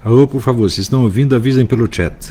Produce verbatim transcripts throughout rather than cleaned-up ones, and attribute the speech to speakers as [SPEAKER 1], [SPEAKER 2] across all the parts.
[SPEAKER 1] Alô, por favor, se estão ouvindo, avisem pelo chat.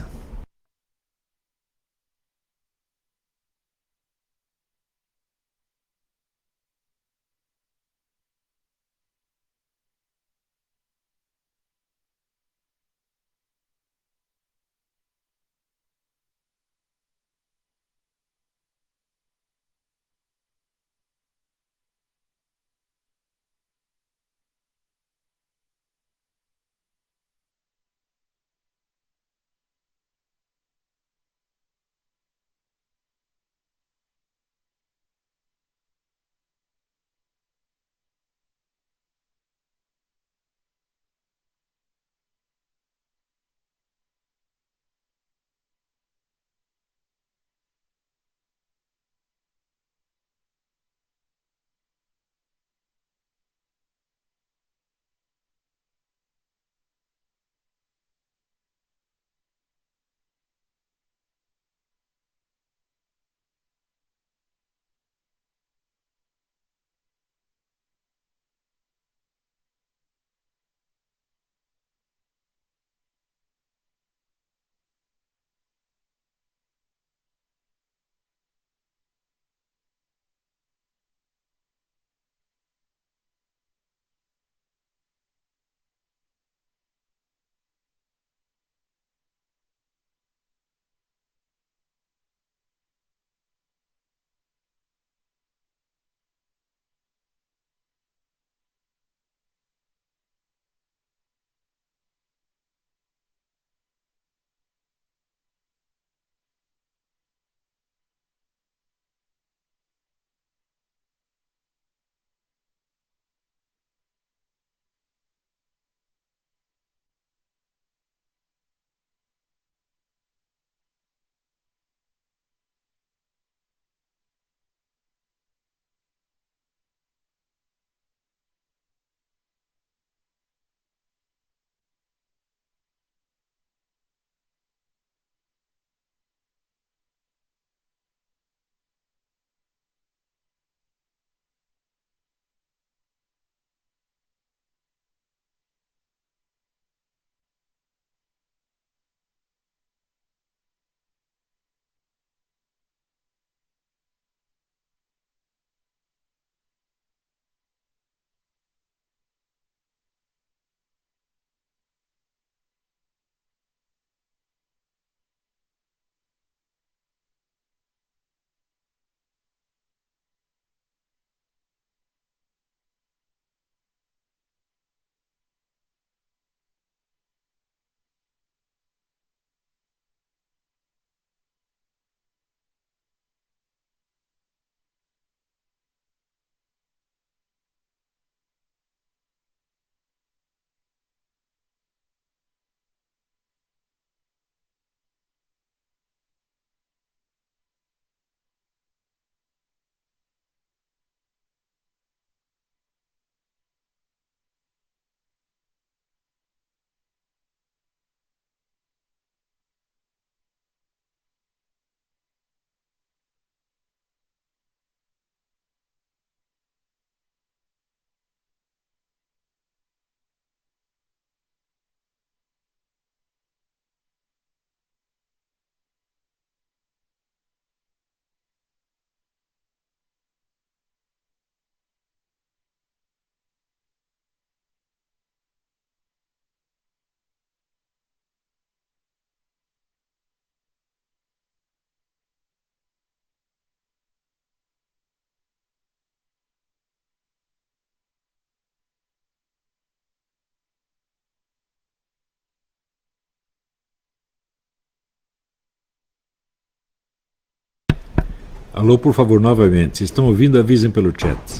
[SPEAKER 1] Alô, por favor, novamente, se estão ouvindo, avisem pelo chat.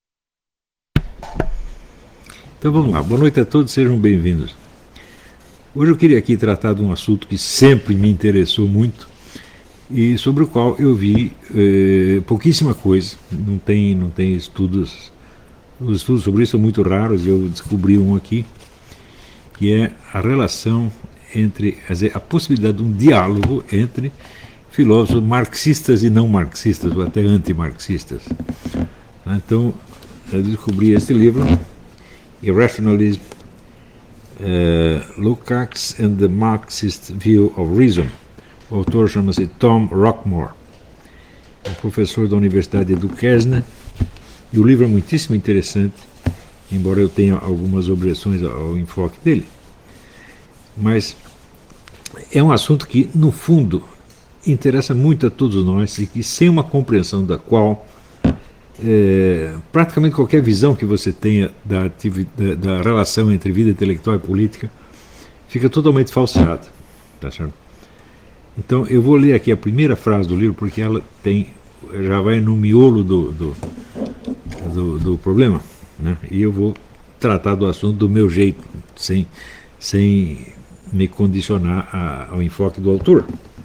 [SPEAKER 1] Então vamos lá, boa noite a todos, sejam bem-vindos. Hoje eu queria aqui tratar de um assunto que sempre me interessou muito e sobre o qual eu vi eh, pouquíssima coisa. Não tem, não tem estudos. Os estudos sobre isso são muito raros e eu descobri um aqui, que é a relação entre, quer dizer, a possibilidade de um diálogo entre filósofos marxistas e não marxistas, ou até antimarxistas. Então, eu descobri esse livro, Irrationalism, uh, Lukács and the Marxist View of Reason. O autor chama-se Tom Rockmore, é professor da Universidade de Duquesne, e o livro é muitíssimo interessante, embora eu tenha algumas objeções ao enfoque dele. Mas é um assunto que, no fundo, interessa muito a todos nós e que, sem uma compreensão da qual é, praticamente qualquer visão que você tenha da, da, da relação entre vida intelectual e política fica totalmente falseada. Tá certo? Então, eu vou ler aqui a primeira frase do livro, porque ela tem, já vai no miolo do, do, do, do problema, né? E eu vou tratar do assunto do meu jeito, sem, sem me condicionar a, ao enfoque do autor.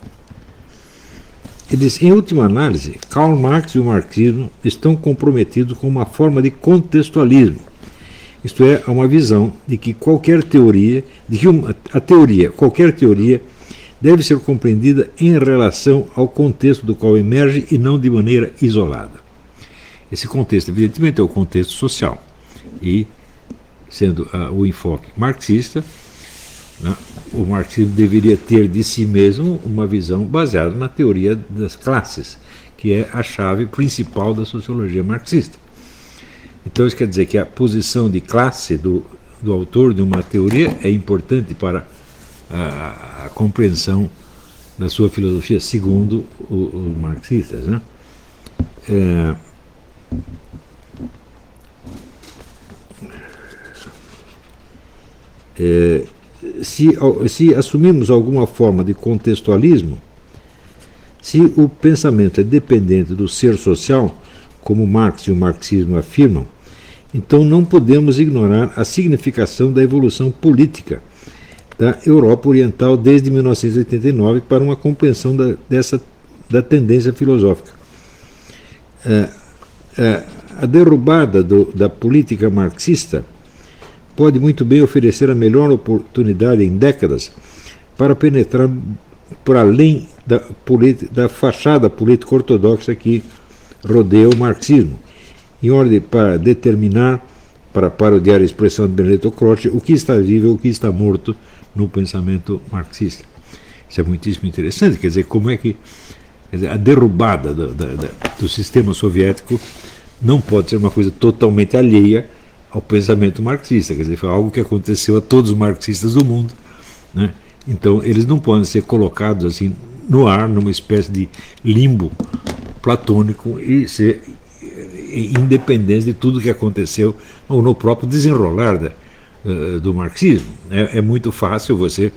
[SPEAKER 1] Ele diz, em última análise, Karl Marx e o marxismo estão comprometidos com uma forma de contextualismo, isto é, uma visão de que qualquer teoria, de que uma, a teoria, qualquer teoria, deve ser compreendida em relação ao contexto do qual emerge e não de maneira isolada. Esse contexto, evidentemente, é o contexto social. E, sendo uh, o enfoque marxista, né, o marxismo deveria ter de si mesmo uma visão baseada na teoria das classes, que é a chave principal da sociologia marxista. Então, isso quer dizer que a posição de classe do, do autor de uma teoria é importante para a, a compreensão da sua filosofia, segundo o, os marxistas, né? É, é, se, se assumirmos alguma forma de contextualismo, se o pensamento é dependente do ser social, como Marx e o marxismo afirmam, então não podemos ignorar a significação da evolução política da Europa Oriental desde mil novecentos e oitenta e nove para uma compreensão da, dessa, da tendência filosófica. É, é, a derrubada do, da política marxista pode muito bem oferecer a melhor oportunidade em décadas para penetrar por além da, da fachada política ortodoxa que rodeia o marxismo, em ordem para determinar, para parodiar a expressão de Benedetto Croce, o que está vivo e o que está morto no pensamento marxista. Isso é muitíssimo interessante, quer dizer, como é que quer dizer, a derrubada do, do, do sistema soviético não pode ser uma coisa totalmente alheia ao pensamento marxista, quer dizer, foi algo que aconteceu a todos os marxistas do mundo, né? Então eles não podem ser colocados assim no ar, numa espécie de limbo platônico e ser independentes de tudo que aconteceu ou no próprio desenrolar da, uh, do marxismo. É, é muito fácil você...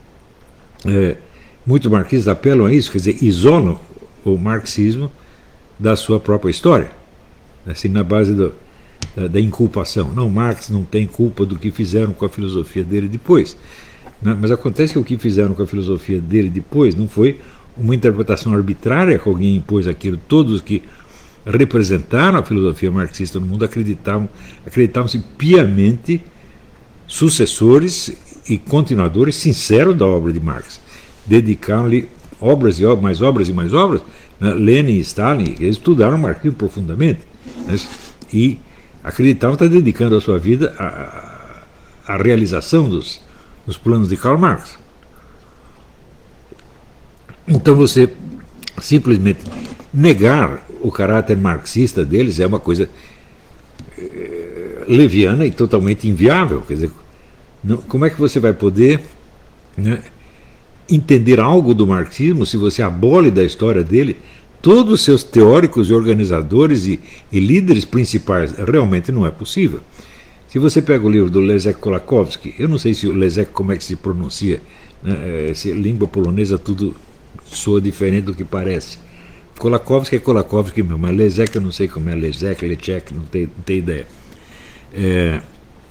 [SPEAKER 1] É, muitos marxistas apelam a isso, quer dizer, isolam o marxismo da sua própria história, assim, na base do, da, da inculpação. Não, Marx não tem culpa do que fizeram com a filosofia dele depois. Né? Mas acontece que o que fizeram com a filosofia dele depois não foi uma interpretação arbitrária que alguém impôs aquilo. Todos que representaram a filosofia marxista no mundo acreditavam, acreditavam-se piamente sucessores e continuadores sinceros da obra de Marx. Dedicaram-lhe obras e obras, mais obras e mais obras. Né? Lenin e Stalin, eles estudaram o marxismo profundamente, né? E acreditavam estar dedicando a sua vida à, à realização dos, dos planos de Karl Marx. Então você simplesmente negar o caráter marxista deles é uma coisa é, leviana e totalmente inviável. Quer dizer, não, como é que você vai poder, né, entender algo do marxismo se você abole da história dele todos os seus teóricos e organizadores e, e líderes principais? Realmente não é possível. Se você pega o livro do Leszek Kolakowski, eu não sei se o Leszek, como é que se pronuncia, né, se língua polonesa tudo soa diferente do que parece. Kolakowski é Kolakowski mesmo, mas Leszek eu não sei como é, Leszek, Leszek, não tenho, não tenho ideia. É,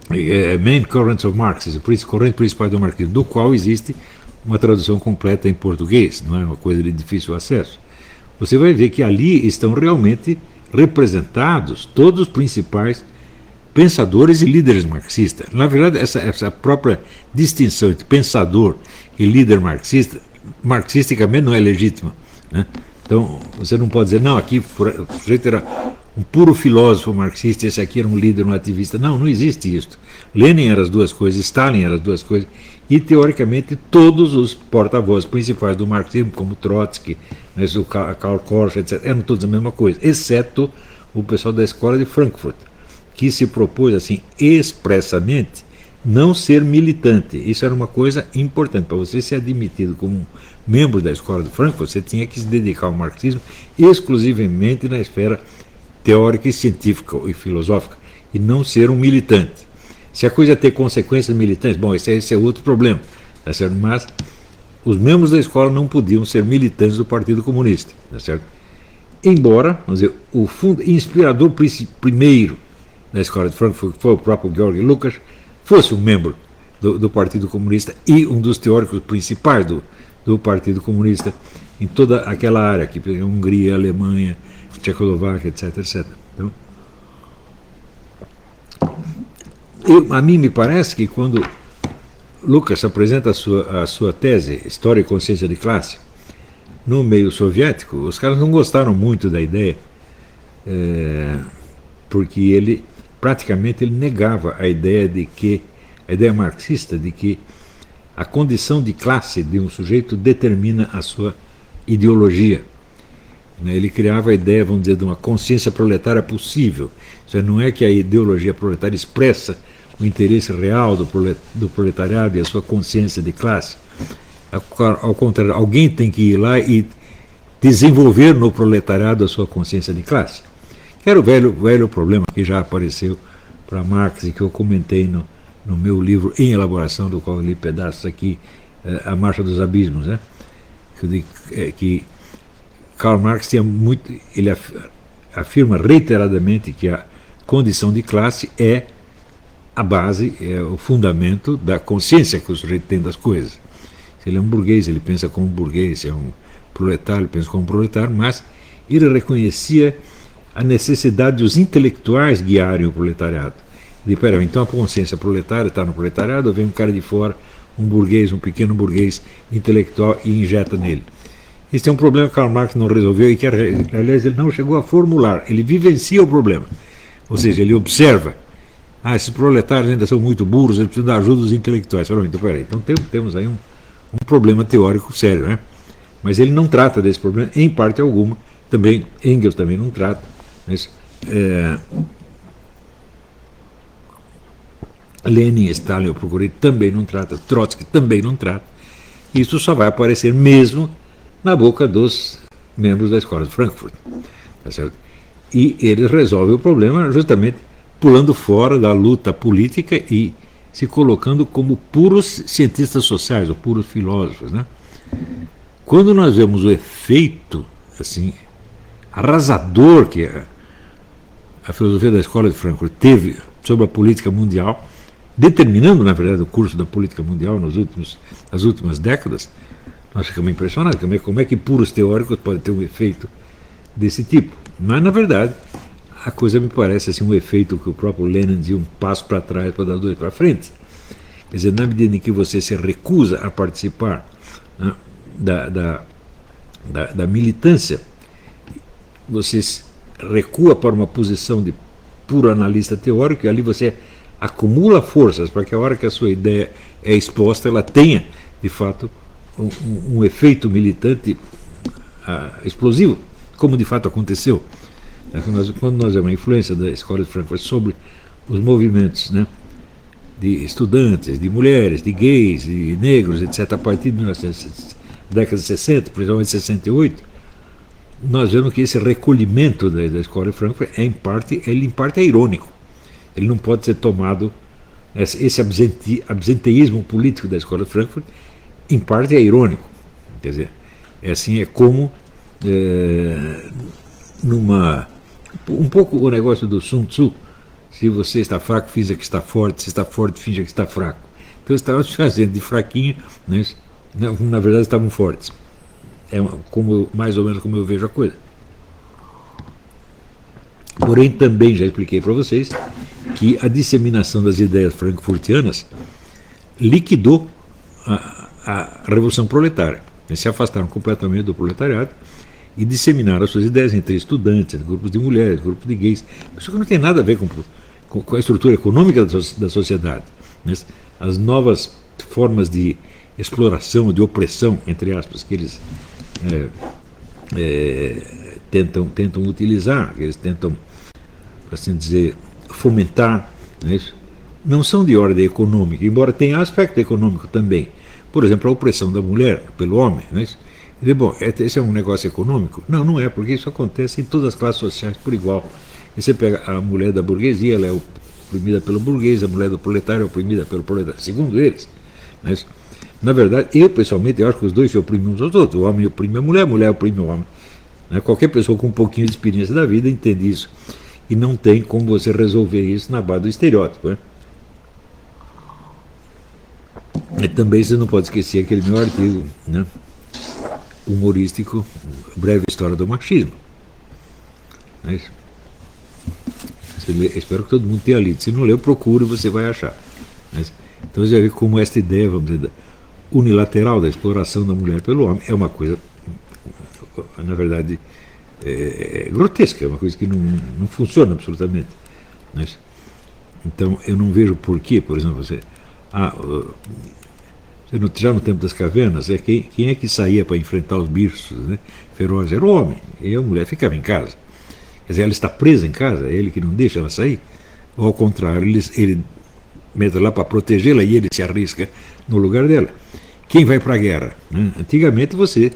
[SPEAKER 1] é, Main Currents of Marxism, corrente principal do marxismo, do qual existe uma tradução completa em português, não é uma coisa de difícil acesso. Você vai ver que ali estão realmente representados todos os principais pensadores e líderes marxistas. Na verdade, essa, essa própria distinção entre pensador e líder marxista, marxisticamente não é legítima, né? Então, você não pode dizer, não, aqui o sujeito era um puro filósofo marxista, esse aqui era um líder, um ativista. Não, não existe isso. Lenin era as duas coisas, Stalin era as duas coisas, e, teoricamente, todos os porta-vozes principais do marxismo, como Trotsky, né, o Karl Korsch, etcétera, eram todos a mesma coisa, exceto o pessoal da escola de Frankfurt, que se propôs, assim, expressamente, não ser militante. Isso era uma coisa importante. Para você ser admitido como membro da escola de Frankfurt, você tinha que se dedicar ao marxismo exclusivamente na esfera teórica e científica e filosófica, e não ser um militante. Se a coisa ter consequências militantes, bom, esse é, esse é outro problema, tá certo? Mas os membros da escola não podiam ser militantes do Partido Comunista, tá certo? Embora, vamos dizer, o fundo, inspirador primeiro da escola de Frankfurt, que foi o próprio Georg Lukács, fosse um membro do, do Partido Comunista e um dos teóricos principais do, do Partido Comunista em toda aquela área, que a Hungria, a Alemanha, a Tchecoslováquia, etc, etcétera. Então, eu, a mim me parece que quando Lukács apresenta a sua, a sua tese, História e Consciência de Classe, no meio soviético, os caras não gostaram muito da ideia, é, porque ele, praticamente, ele negava a ideia de que, a ideia marxista de que a condição de classe de um sujeito determina a sua ideologia. Ele criava a ideia, vamos dizer, de uma consciência proletária possível. Isso não é que a ideologia proletária expressa o interesse real do proletariado e a sua consciência de classe. Ao contrário, alguém tem que ir lá e desenvolver no proletariado a sua consciência de classe. Que era o velho, velho problema que já apareceu para Marx e que eu comentei no, no meu livro em elaboração, do qual eu li pedaços aqui, A Marcha dos Abismos, né? Que, que Karl Marx tinha muito, ele afirma reiteradamente que a condição de classe é a base, é o fundamento da consciência que o sujeito tem das coisas. Se ele é um burguês, ele pensa como um burguês, se é um proletário, ele pensa como um proletário, mas ele reconhecia a necessidade dos intelectuais guiarem o proletariado. Ele disse, pera, então a consciência proletária está no proletariado, vem um cara de fora, um burguês, um pequeno burguês intelectual e injeta nele. Esse é um problema que Karl Marx não resolveu e que, aliás, ele não chegou a formular. Ele vivencia o problema. Ou seja, ele observa. Ah, esses proletários ainda são muito burros, eles precisam da ajuda dos intelectuais. Fala, então, peraí, então temos aí um, um problema teórico sério, né? Mas ele não trata desse problema, em parte alguma. Também, Engels também não trata. Mas, é, Lenin, Stalin, eu procurei, também não trata. Trotsky também não trata. Isso só vai aparecer mesmo na boca dos membros da escola de Frankfurt. Tá certo? E eles resolvem o problema justamente pulando fora da luta política e se colocando como puros cientistas sociais, ou puros filósofos, né? Quando nós vemos o efeito assim, arrasador que a, a filosofia da escola de Frankfurt teve sobre a política mundial, determinando, na verdade, o curso da política mundial nos últimos, nas últimas décadas, nós ficamos impressionados como é, como é que puros teóricos podem ter um efeito desse tipo. Mas, na verdade, a coisa me parece assim, um efeito que o próprio Lenin dizia, um passo para trás para dar dois para frente. Quer dizer, na medida em que você se recusa a participar, né, da, da, da, da militância, você recua para uma posição de puro analista teórico, e ali você acumula forças para que a hora que a sua ideia é exposta, ela tenha, de fato, um, um, um efeito militante uh, explosivo, como de fato aconteceu. Quando nós vemos a influência da escola de Frankfurt sobre os movimentos, né, de estudantes, de mulheres, de gays, de negros, etcétera, a partir de da década de sessenta, principalmente sessenta e oito, nós vemos que esse recolhimento da, da escola de Frankfurt é, em parte, ele em parte é irônico. Ele não pode ser tomado, esse absente, absenteísmo político da escola de Frankfurt, em parte é irônico. Quer dizer, é assim, é como é, numa, um pouco o negócio do Sun Tzu, Se você está fraco, finja que está forte. Se está forte, finja que está fraco. Então eles estavam se fazendo de fraquinho, né? Na verdade estavam fortes. É como, mais ou menos como eu vejo a coisa. Porém, também já expliquei para vocês que a disseminação das ideias frankfurtianas liquidou a, a Revolução Proletária. Eles se afastaram completamente do proletariado e disseminaram as suas ideias entre estudantes, grupos de mulheres, grupos de gays. Isso que não tem nada a ver com, com, com a estrutura econômica da, da sociedade. Né? As novas formas de exploração, de opressão, entre aspas, que eles é, é, tentam, tentam utilizar, que eles tentam, por assim dizer, fomentar, né? Não são de ordem econômica, embora tenha aspecto econômico também. Por exemplo, a opressão da mulher pelo homem. Né? E, bom, esse é um negócio econômico? Não, não é, porque isso acontece em todas as classes sociais por igual. E você pega a mulher da burguesia, ela é oprimida pelo burguês, a mulher do proletário é oprimida pelo proletário, segundo eles. Né? Na verdade, eu pessoalmente eu acho que os dois se oprimem uns aos outros. O homem oprime a mulher, a mulher oprime o homem. Né? Qualquer pessoa com um pouquinho de experiência da vida entende isso. E não tem como você resolver isso na base do estereótipo. Né? E também você não pode esquecer aquele meu artigo, né, humorístico, Breve História do Machismo. É isso. Lê, espero que todo mundo tenha lido. Se não leu, procure, você vai achar. É então você já vê como esta ideia, vamos dizer, unilateral da exploração da mulher pelo homem é uma coisa, na verdade, é, é grotesca, é uma coisa que não, não funciona absolutamente. É isso. Então eu não vejo por que, por exemplo, você... Ah, já no tempo das cavernas, é quem, quem é que saía para enfrentar os bichos, né, ferozes? Era o homem, e a mulher ficava em casa. Quer dizer, ela está presa em casa, é ele que não deixa ela sair. Ou ao contrário, ele, ele mete lá para protegê-la e ele se arrisca no lugar dela. Quem vai para a guerra? Né? Antigamente você,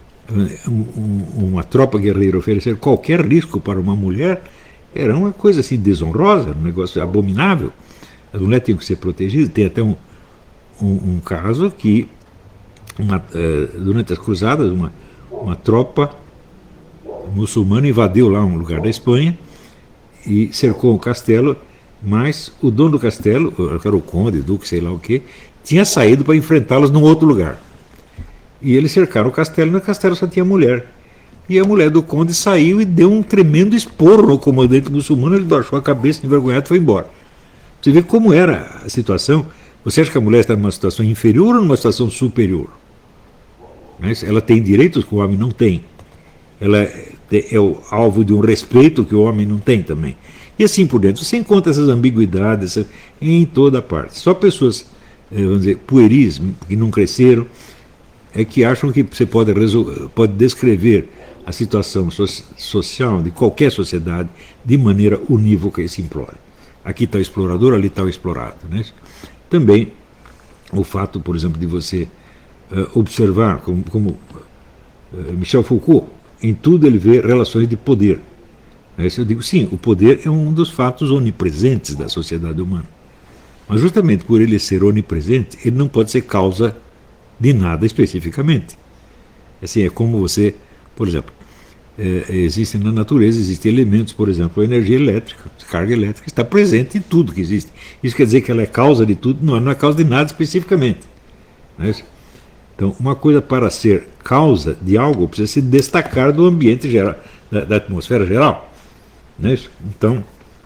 [SPEAKER 1] um, uma tropa guerreira oferecer qualquer risco para uma mulher era uma coisa assim desonrosa, um negócio abominável. As mulheres tinham que ser protegidas. Tem até um, um, um caso que, uma, uh, durante as cruzadas, uma, uma tropa muçulmana invadiu lá um lugar da Espanha e cercou o castelo, mas o dono do castelo, que era o conde, duque, sei lá o que, tinha saído para enfrentá-los num outro lugar. E eles cercaram o castelo e no castelo só tinha mulher. E a mulher do conde saiu e deu um tremendo esporro no comandante muçulmano, ele baixou a cabeça, envergonhado, e foi embora. Você vê como era a situação. Você acha que a mulher está numa situação inferior ou numa situação superior? Mas ela tem direitos que o homem não tem. Ela é o alvo de um respeito que o homem não tem também. E assim por dentro. Você encontra essas ambiguidades em toda parte. Só pessoas, vamos dizer, pueris, que não cresceram, é que acham que você pode, pode descrever a situação so social de qualquer sociedade de maneira unívoca e simplória. Aqui está o explorador, ali está o explorado. Né? Também o fato, por exemplo, de você uh, observar, como, como uh, Michel Foucault, em tudo ele vê relações de poder. Né? Eu digo, sim, o poder é um dos fatos onipresentes da sociedade humana. Mas justamente por ele ser onipresente, ele não pode ser causa de nada especificamente. Assim, é como você, por exemplo, é, existem na natureza, existem elementos, por exemplo, a energia elétrica, a carga elétrica está presente em tudo que existe. Isso quer dizer que ela é causa de tudo? Não, não é causa de nada especificamente. Não é isso? Então, uma coisa para ser causa de algo precisa se destacar do ambiente geral, da, da atmosfera geral. Não é isso? Então,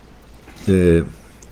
[SPEAKER 1] é,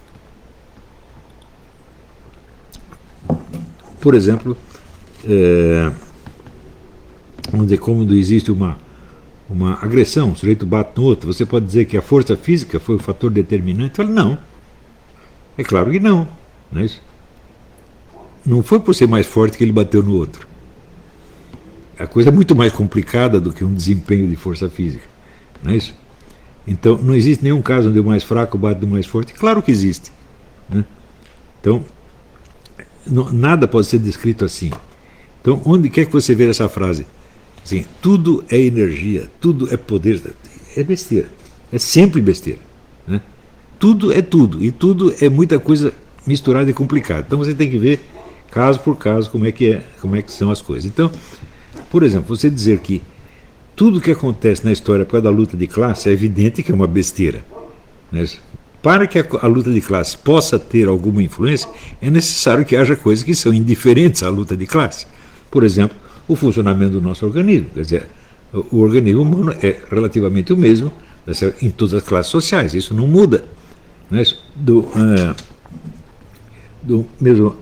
[SPEAKER 1] por exemplo, é, vamos dizer, como existe uma, uma agressão, o sujeito bate no outro, você pode dizer que a força física foi o fator determinante? Falo, não. É claro que não. Não é isso? Não foi por ser mais forte que ele bateu no outro. A coisa é muito mais complicada do que um desempenho de força física. Não é isso? Então, não existe nenhum caso onde o mais fraco bate no mais forte. Claro que existe. Né? Então, não, nada pode ser descrito assim. Então, onde quer que você veja essa frase? Assim, tudo é energia, tudo é poder. É besteira. É sempre besteira. Né? Tudo é tudo. E tudo é muita coisa misturada e complicada. Então, você tem que ver caso por caso como é que é, como é que são as coisas. Então, por exemplo, você dizer que tudo que acontece na história por causa da luta de classe é evidente que é uma besteira. Né? para que a, a luta de classe possa ter alguma influência, é necessário que haja coisas que são indiferentes à luta de classe. Por exemplo, o funcionamento do nosso organismo. Quer dizer, o, o organismo humano é relativamente o mesmo em todas as classes sociais, isso não muda. Né? Do, uh, do mesmo,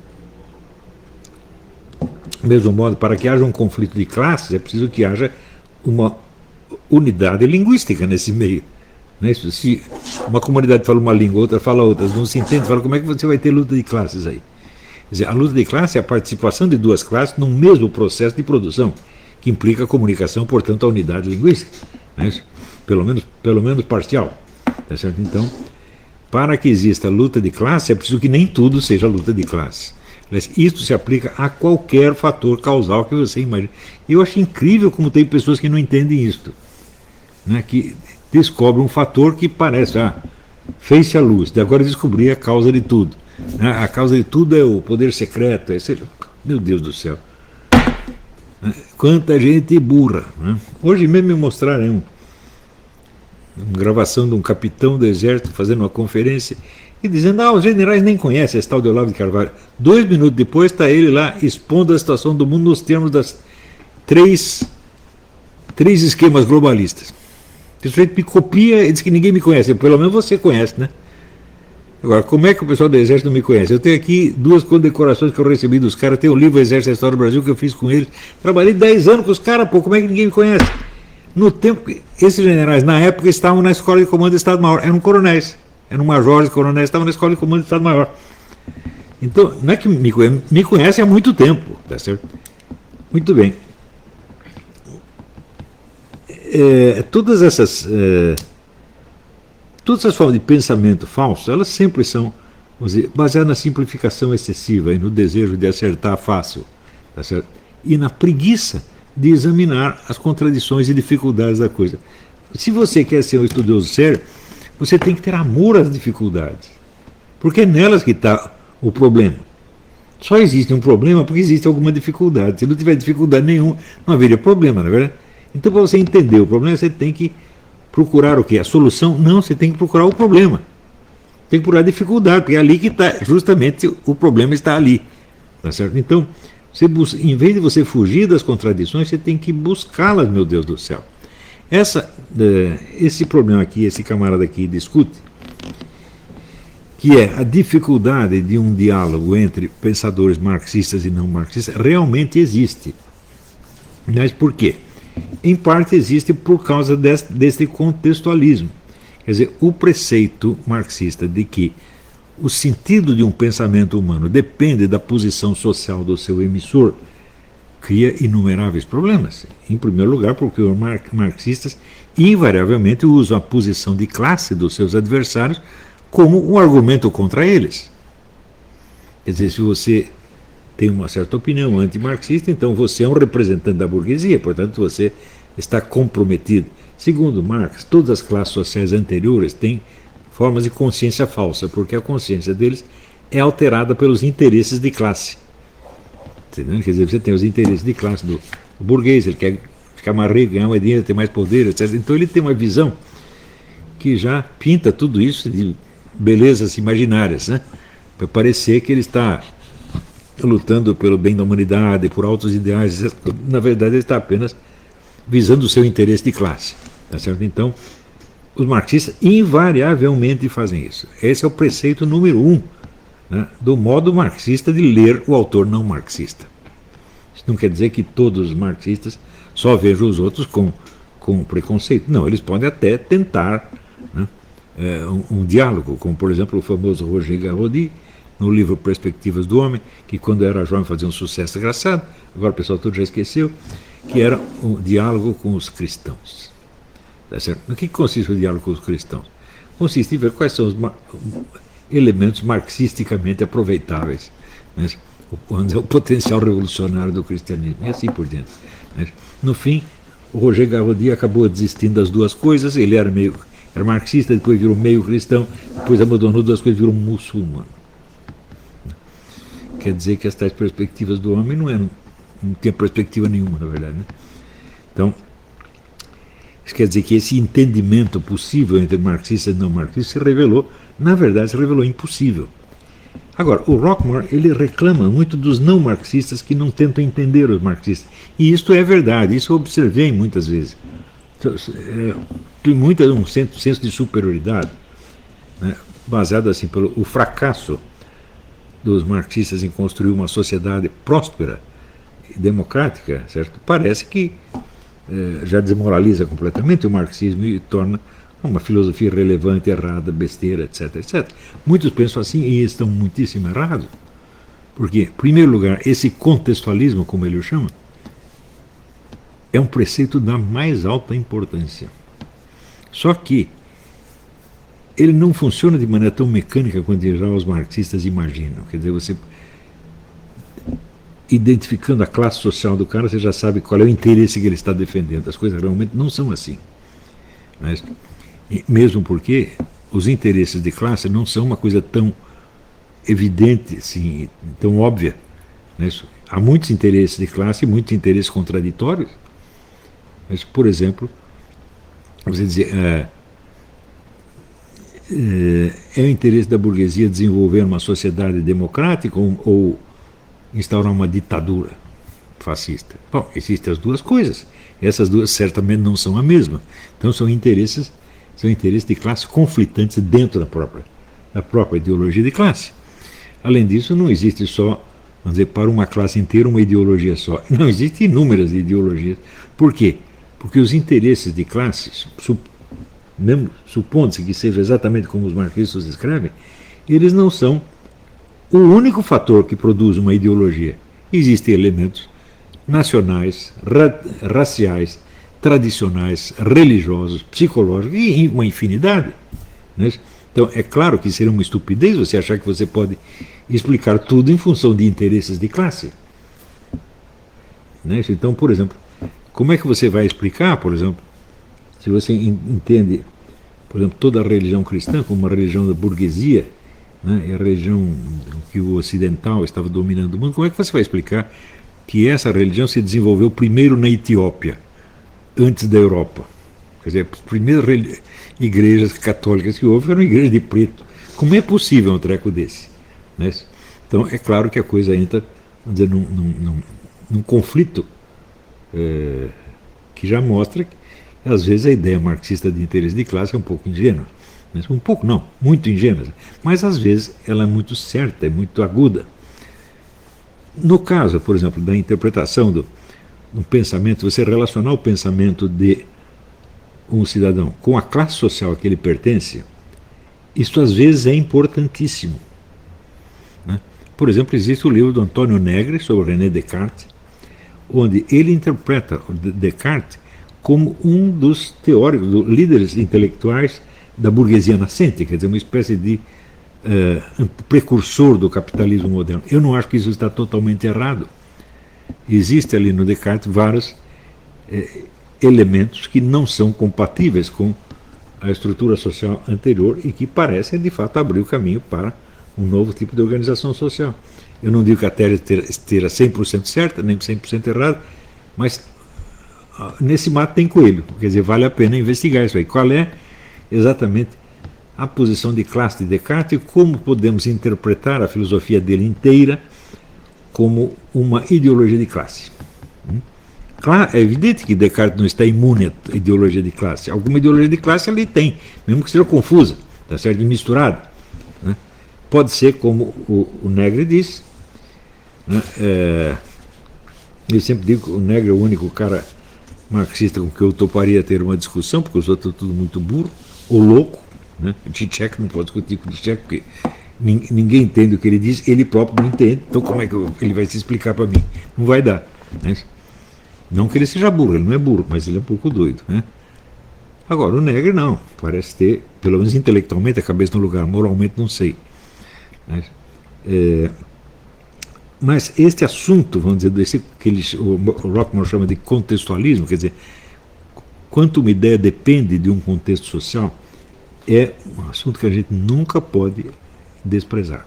[SPEAKER 1] mesmo modo, para que haja um conflito de classes, é preciso que haja uma unidade linguística nesse meio. Né? Se uma comunidade fala uma língua, outra fala outra, não se entende, fala como é que você vai ter luta de classes aí? Quer dizer, a luta de classe é a participação de duas classes no mesmo processo de produção, que implica a comunicação, portanto, a unidade linguística. Né? Pelo menos, pelo menos parcial. Tá certo? Então, para que exista luta de classe, é preciso que nem tudo seja luta de classe. Isso se aplica a qualquer fator causal que você imagine. Eu acho incrível como tem pessoas que não entendem isso. Né? Que descobrem um fator que parece, ah, fez-se a luz, de agora descobri a causa de tudo. Né? A causa de tudo é o poder secreto. É, meu Deus do céu. Né? Quanta gente burra. Né? Hoje mesmo me mostraram um, uma gravação de um capitão do exército fazendo uma conferência e dizendo, ah, os generais nem conhecem esse tal de Olavo de Carvalho. Dois minutos depois está ele lá expondo a situação do mundo nos termos das três, três esquemas globalistas. O sujeito me copia e diz que ninguém me conhece. Pelo menos você conhece, né? Agora, como é que o pessoal do Exército não me conhece? Eu tenho aqui duas condecorações que eu recebi dos caras. Tem um livro Exército e a História do Brasil que eu fiz com eles. Trabalhei dez anos com os caras, pô, como é que ninguém me conhece? No tempo, esses generais, na época, estavam na Escola de Comando do Estado-Maior. Eram coronéis. Eram majores, coronéis, estavam na Escola de Comando do Estado-Maior. Então, não é que me conhecem, me conhecem há muito tempo, tá certo? Muito bem. É, todas essas é, todas essas formas de pensamento falso, elas sempre são, vamos dizer, baseadas na simplificação excessiva e no desejo de acertar fácil, tá certo? E na preguiça de examinar as contradições e dificuldades da coisa. Se você quer ser um estudioso sério, você tem que ter amor às dificuldades, porque é nelas que está o problema. Só existe um problema porque existe alguma dificuldade. Se não tiver dificuldade nenhuma, não haveria problema, não é verdade? Então, para você entender o problema, você tem que procurar o quê? A solução? Não, você tem que procurar o problema. Tem que procurar a dificuldade, porque é ali que está, justamente o problema está ali. Tá certo? Então, você busca, em vez de você fugir das contradições, você tem que buscá-las, meu Deus do céu. Essa, esse problema aqui, esse camarada aqui discute, que é a dificuldade de um diálogo entre pensadores marxistas e não marxistas, realmente existe. Mas por quê? Em parte existe por causa desse, desse contextualismo. Quer dizer, o preceito marxista de que o sentido de um pensamento humano depende da posição social do seu emissor cria inumeráveis problemas. Em primeiro lugar, porque os marxistas invariavelmente usam a posição de classe dos seus adversários como um argumento contra eles. Quer dizer, se você tem uma certa opinião antimarxista, então você é um representante da burguesia, portanto você está comprometido. Segundo Marx, todas as classes sociais anteriores têm formas de consciência falsa, porque a consciência deles é alterada pelos interesses de classe. Entendeu? Quer dizer, você tem os interesses de classe do, do burguês, ele quer ficar mais rico, ganhar mais dinheiro, ter mais poder, etcétera. Então ele tem uma visão que já pinta tudo isso de belezas imaginárias, né? Para parecer que ele está lutando pelo bem da humanidade, por altos ideais. Na verdade, ele está apenas visando o seu interesse de classe. Tá certo? Então, os marxistas invariavelmente fazem isso. Esse é o preceito número um, né, do modo marxista de ler o autor não marxista. Isso não quer dizer que todos os marxistas só vejam os outros com, com preconceito. Não, eles podem até tentar, né, é, um, um diálogo, como, por exemplo, o famoso Roger Garaudy, no livro Perspectivas do Homem, que quando era jovem fazia um sucesso engraçado, agora o pessoal todo já esqueceu, que era um diálogo com os cristãos. Tá certo? No que consiste o diálogo com os cristãos? Consiste em ver quais são os mar elementos marxisticamente aproveitáveis, né? Onde é o potencial revolucionário do cristianismo, e assim por diante. Né? No fim, o Roger Garaudy acabou desistindo das duas coisas, ele era meio era marxista, depois virou meio cristão, depois abandonou duas coisas e virou muçulmano. Quer dizer que as tais perspectivas do homem não eram, não tinha perspectiva nenhuma, na verdade. Né? Então, Isso quer dizer que esse entendimento possível entre marxistas e não marxistas se revelou, na verdade, se revelou impossível. Agora, o Rockmore, ele reclama muito dos não marxistas que não tentam entender os marxistas. E isto é verdade, isso eu observei muitas vezes. Tem muito um senso de superioridade, né, baseado assim pelo o fracasso dos marxistas em construir uma sociedade próspera e democrática, certo? Parece que eh, já desmoraliza completamente o marxismo e torna uma filosofia irrelevante, errada, besteira, etc, etcétera. Muitos pensam assim e estão muitíssimo errados. Porque, em primeiro lugar, esse contextualismo, como ele o chama, é um preceito da mais alta importância. Só que ele não funciona de maneira tão mecânica quanto já os marxistas imaginam. Quer dizer, você, identificando a classe social do cara, você já sabe qual é o interesse que ele está defendendo. As coisas realmente não são assim. Mas, mesmo porque os interesses de classe não são uma coisa tão evidente, assim, tão óbvia. Né? Há muitos interesses de classe e muitos interesses contraditórios. Mas, por exemplo, você dizer, é, é, é o interesse da burguesia desenvolver uma sociedade democrática ou, ou instaurar uma ditadura fascista? Bom, existem as duas coisas. Essas duas certamente não são a mesma. Então são interesses, são interesses de classe conflitantes dentro da própria, da própria ideologia de classe. Além disso, não existe só, vamos dizer, para uma classe inteira uma ideologia só. Não, existem inúmeras ideologias. Por quê? Porque os interesses de classes, mesmo supondo-se que seja exatamente como os marxistas escrevem, eles não são o único fator que produz uma ideologia. Existem elementos nacionais, ra raciais, tradicionais, religiosos, psicológicos e uma infinidade. Né? Então, é claro que seria uma estupidez você achar que você pode explicar tudo em função de interesses de classe. Né? Então, por exemplo, como é que você vai explicar, por exemplo, se você entende, por exemplo, toda a religião cristã como uma religião da burguesia, né, e a religião que o ocidental estava dominando o mundo, como é que você vai explicar que essa religião se desenvolveu primeiro na Etiópia, antes da Europa? Quer dizer, as primeiras igrejas católicas que houve eram igrejas de preto. Como é possível um treco desse? Né? Então, é claro que a coisa entra, vamos dizer, num, num, num, num conflito é, que já mostra que, às vezes, a ideia marxista de interesse de classe é um pouco ingênua. Um pouco não, muito ingênua. Mas, às vezes, ela é muito certa, é muito aguda. No caso, por exemplo, da interpretação do, do pensamento, você relacionar o pensamento de um cidadão com a classe social a que ele pertence, isso às vezes é importantíssimo. Né? Por exemplo, existe o livro do Antônio Negri sobre René Descartes, onde ele interpreta o Descartes como um dos teóricos, dos líderes intelectuais da burguesia nascente, quer dizer, uma espécie de uh, precursor do capitalismo moderno. Eu não acho que isso está totalmente errado. Existe ali no Descartes vários eh, elementos que não são compatíveis com a estrutura social anterior e que parecem, de fato, abrir o caminho para um novo tipo de organização social. Eu não digo que a tese esteja cem por cento certa, nem cem por cento errada, mas nesse mato tem coelho, quer dizer, vale a pena investigar isso aí. Qual é exatamente a posição de classe de Descartes e como podemos interpretar a filosofia dele inteira como uma ideologia de classe. Claro, é evidente que Descartes não está imune à ideologia de classe. Alguma ideologia de classe ele tem, mesmo que seja confusa, tá certo? Misturada. Né? Pode ser, como o, o Negri diz, né? é, eu sempre digo que o Negri é o único cara marxista com que eu toparia ter uma discussão, porque os outros estão tudo muito burro, ou louco. Né? O Zizek não pode discutir com o Zizek, porque ninguém entende o que ele diz, ele próprio não entende, então como é que eu, ele vai se explicar para mim? Não vai dar. Né? Não que ele seja burro, ele não é burro, mas ele é um pouco doido. Né? Agora, o Negri não, parece ter, pelo menos intelectualmente, a cabeça no lugar, moralmente não sei. Né? É, mas este assunto, vamos dizer, desse, que ele, o Rockmore chama de contextualismo, quer dizer, quanto uma ideia depende de um contexto social, é um assunto que a gente nunca pode desprezar.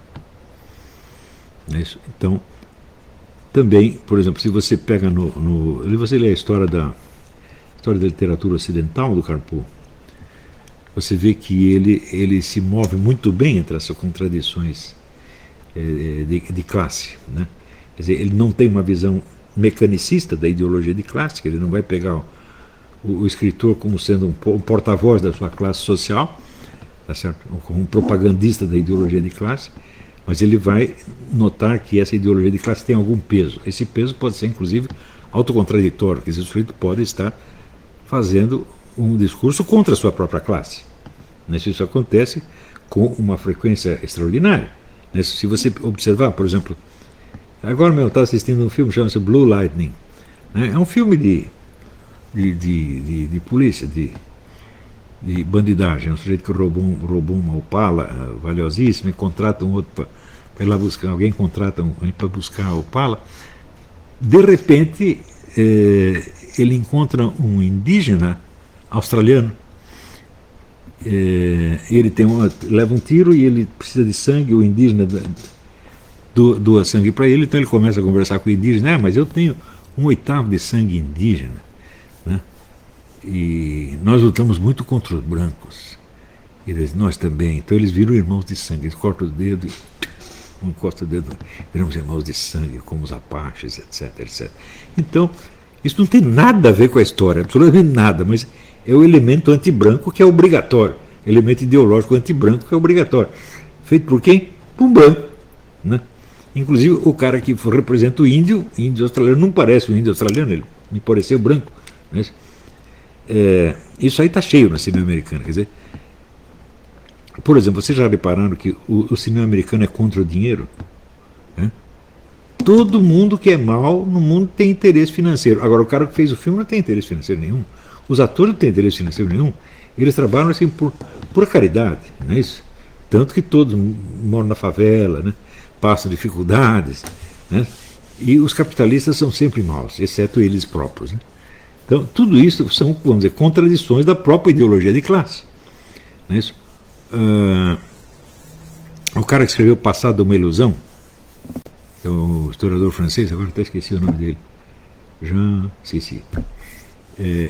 [SPEAKER 1] É isso? Então, também, por exemplo, se você pega no, no... você lê a história da, história da literatura ocidental do Carpo, você vê que ele, ele se move muito bem entre essas contradições eh, de, de classe, né? Quer dizer, ele não tem uma visão mecanicista da ideologia de classe, ele não vai pegar o, o, o escritor como sendo um, um porta-voz da sua classe social, tá certo? Como um propagandista da ideologia de classe, mas ele vai notar que essa ideologia de classe tem algum peso. Esse peso pode ser, inclusive, autocontraditório, quer dizer, o sujeito pode estar fazendo um discurso contra a sua própria classe. Isso acontece com uma frequência extraordinária. Se você observar, por exemplo, agora mesmo eu estava assistindo um filme que chama-se Blue Lightning. É um filme de, de, de, de, de polícia, de, de bandidagem. Um sujeito que roubou, roubou uma Opala valiosíssima e contrata um outro para ir lá buscar. Alguém contrata um para buscar a Opala. De repente, eh, ele encontra um indígena australiano. Eh, ele tem uma, leva um tiro e ele precisa de sangue. O indígena do, doa sangue para ele, então ele começa a conversar com o indígena. Ah, mas eu tenho um oitavo de sangue indígena, né? E nós lutamos muito contra os brancos. E eles, nós também. Então eles viram irmãos de sangue. Eles cortam os dedos. Um encosta o dedo, viramos irmãos de sangue, como os apaches, etc, etcétera. Então, isso não tem nada a ver com a história, absolutamente nada, mas é o elemento anti-branco que é obrigatório, elemento ideológico anti-branco que é obrigatório. Feito por quem? Por um branco, né? Inclusive, o cara que representa o índio, índio australiano, não parece um índio australiano, ele me pareceu branco. Né? É, isso aí está cheio na cinema americana, quer dizer, por exemplo, vocês já repararam que o, o cinema americano é contra o dinheiro? Né? Todo mundo que é mal no mundo tem interesse financeiro. Agora, o cara que fez o filme não tem interesse financeiro nenhum. Os atores não têm interesse financeiro nenhum. Eles trabalham assim por, por caridade, não é isso? Tanto que todos moram na favela, né? Passam dificuldades, né? E os capitalistas são sempre maus, exceto eles próprios. Né? Então, tudo isso são, vamos dizer, contradições da própria ideologia de classe. Não é isso? Uh, o cara que escreveu Passado uma Ilusão, é o historiador francês, agora até esqueci o nome dele, Jean, esqueci. É,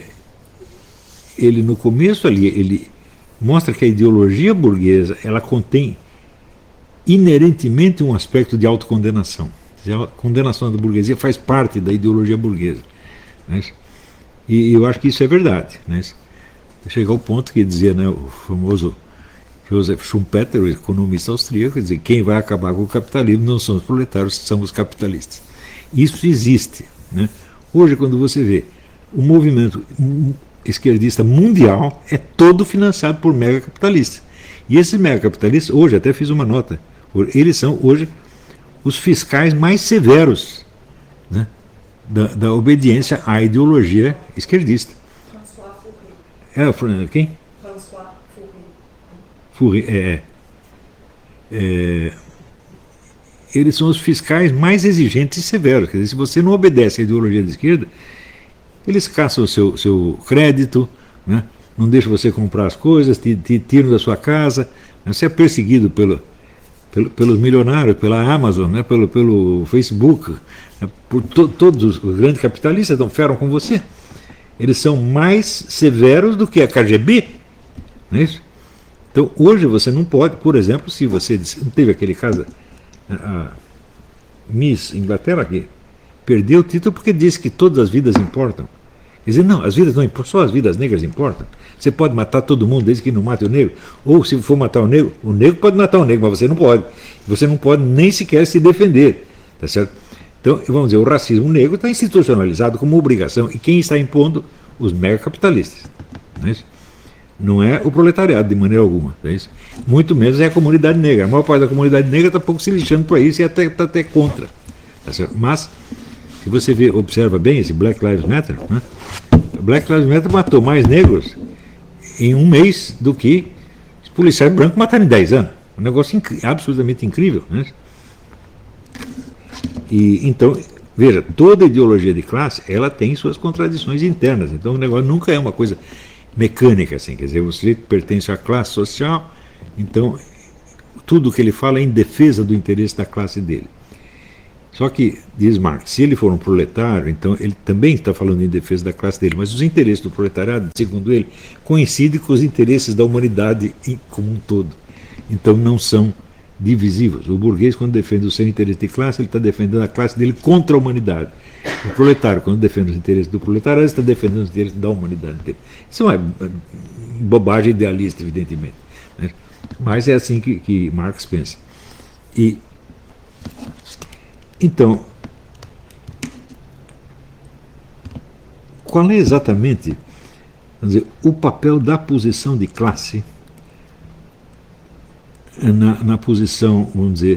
[SPEAKER 1] ele no começo ali, ele mostra que a ideologia burguesa, ela contém inerentemente um aspecto de autocondenação. A condenação da burguesia faz parte da ideologia burguesa. Né? E eu acho que isso é verdade. Né? Chega ao ponto que dizia, né, o famoso Joseph Schumpeter, o economista austríaco, dizer, quem vai acabar com o capitalismo não são os proletários, são os capitalistas. Isso existe. Né? Hoje, quando você vê o movimento esquerdista mundial, é todo financiado por megacapitalistas. E esses megacapitalistas, hoje, até fiz uma nota, eles são hoje os fiscais mais severos, né, da, da obediência à ideologia esquerdista. François Fourier. É, quem? François Fourier. É, é, eles são os fiscais mais exigentes e severos. Quer dizer, se você não obedece à ideologia da esquerda, eles caçam o seu, seu crédito, né, não deixam você comprar as coisas, te, te tiram da sua casa, né, você é perseguido pelo, pelo, pelos milionários, pela Amazon, né, pelo, pelo Facebook, né, por to, todos os grandes capitalistas não feram com você. Eles são mais severos do que a K G B. Não é isso? Então, hoje você não pode, por exemplo, se você não teve aquele caso, a Miss Inglaterra que perdeu o título porque disse que todas as vidas importam. Quer dizer, não, as vidas não importam, só as vidas negras importam. Você pode matar todo mundo desde que não mate o negro. Ou se for matar o negro, o negro pode matar o negro, mas você não pode. Você não pode nem sequer se defender. Tá certo? Então, vamos dizer, o racismo negro está institucionalizado como obrigação. E quem está impondo? Os megacapitalistas. Não é isso? Não é o proletariado, de maneira alguma. Não é isso? Muito menos é a comunidade negra. A maior parte da comunidade negra está pouco se lixando para isso e até está até contra. Tá certo? Mas, se você vê, observa bem esse Black Lives Matter, né? Black Lives Matter matou mais negros em um mês do que os policiais brancos mataram em dez anos. Um negócio inc- absolutamente incrível. Né? E, então, veja, toda ideologia de classe, ela tem suas contradições internas. Então, o negócio nunca é uma coisa mecânica, assim. Quer dizer, você pertence à classe social, então, tudo que ele fala é em defesa do interesse da classe dele. Só que, diz Marx, se ele for um proletário, então ele também está falando em defesa da classe dele, mas os interesses do proletariado, segundo ele, coincidem com os interesses da humanidade como um todo. Então não são divisivos. O burguês, quando defende o seu interesse de classe, ele está defendendo a classe dele contra a humanidade. O proletário, quando defende os interesses do proletariado, está defendendo os interesses da humanidade dele. Isso é uma bobagem idealista, evidentemente, né? Mas é assim que, que Marx pensa. E, então, qual é exatamente, vamos dizer, o papel da posição de classe na, na posição, vamos dizer,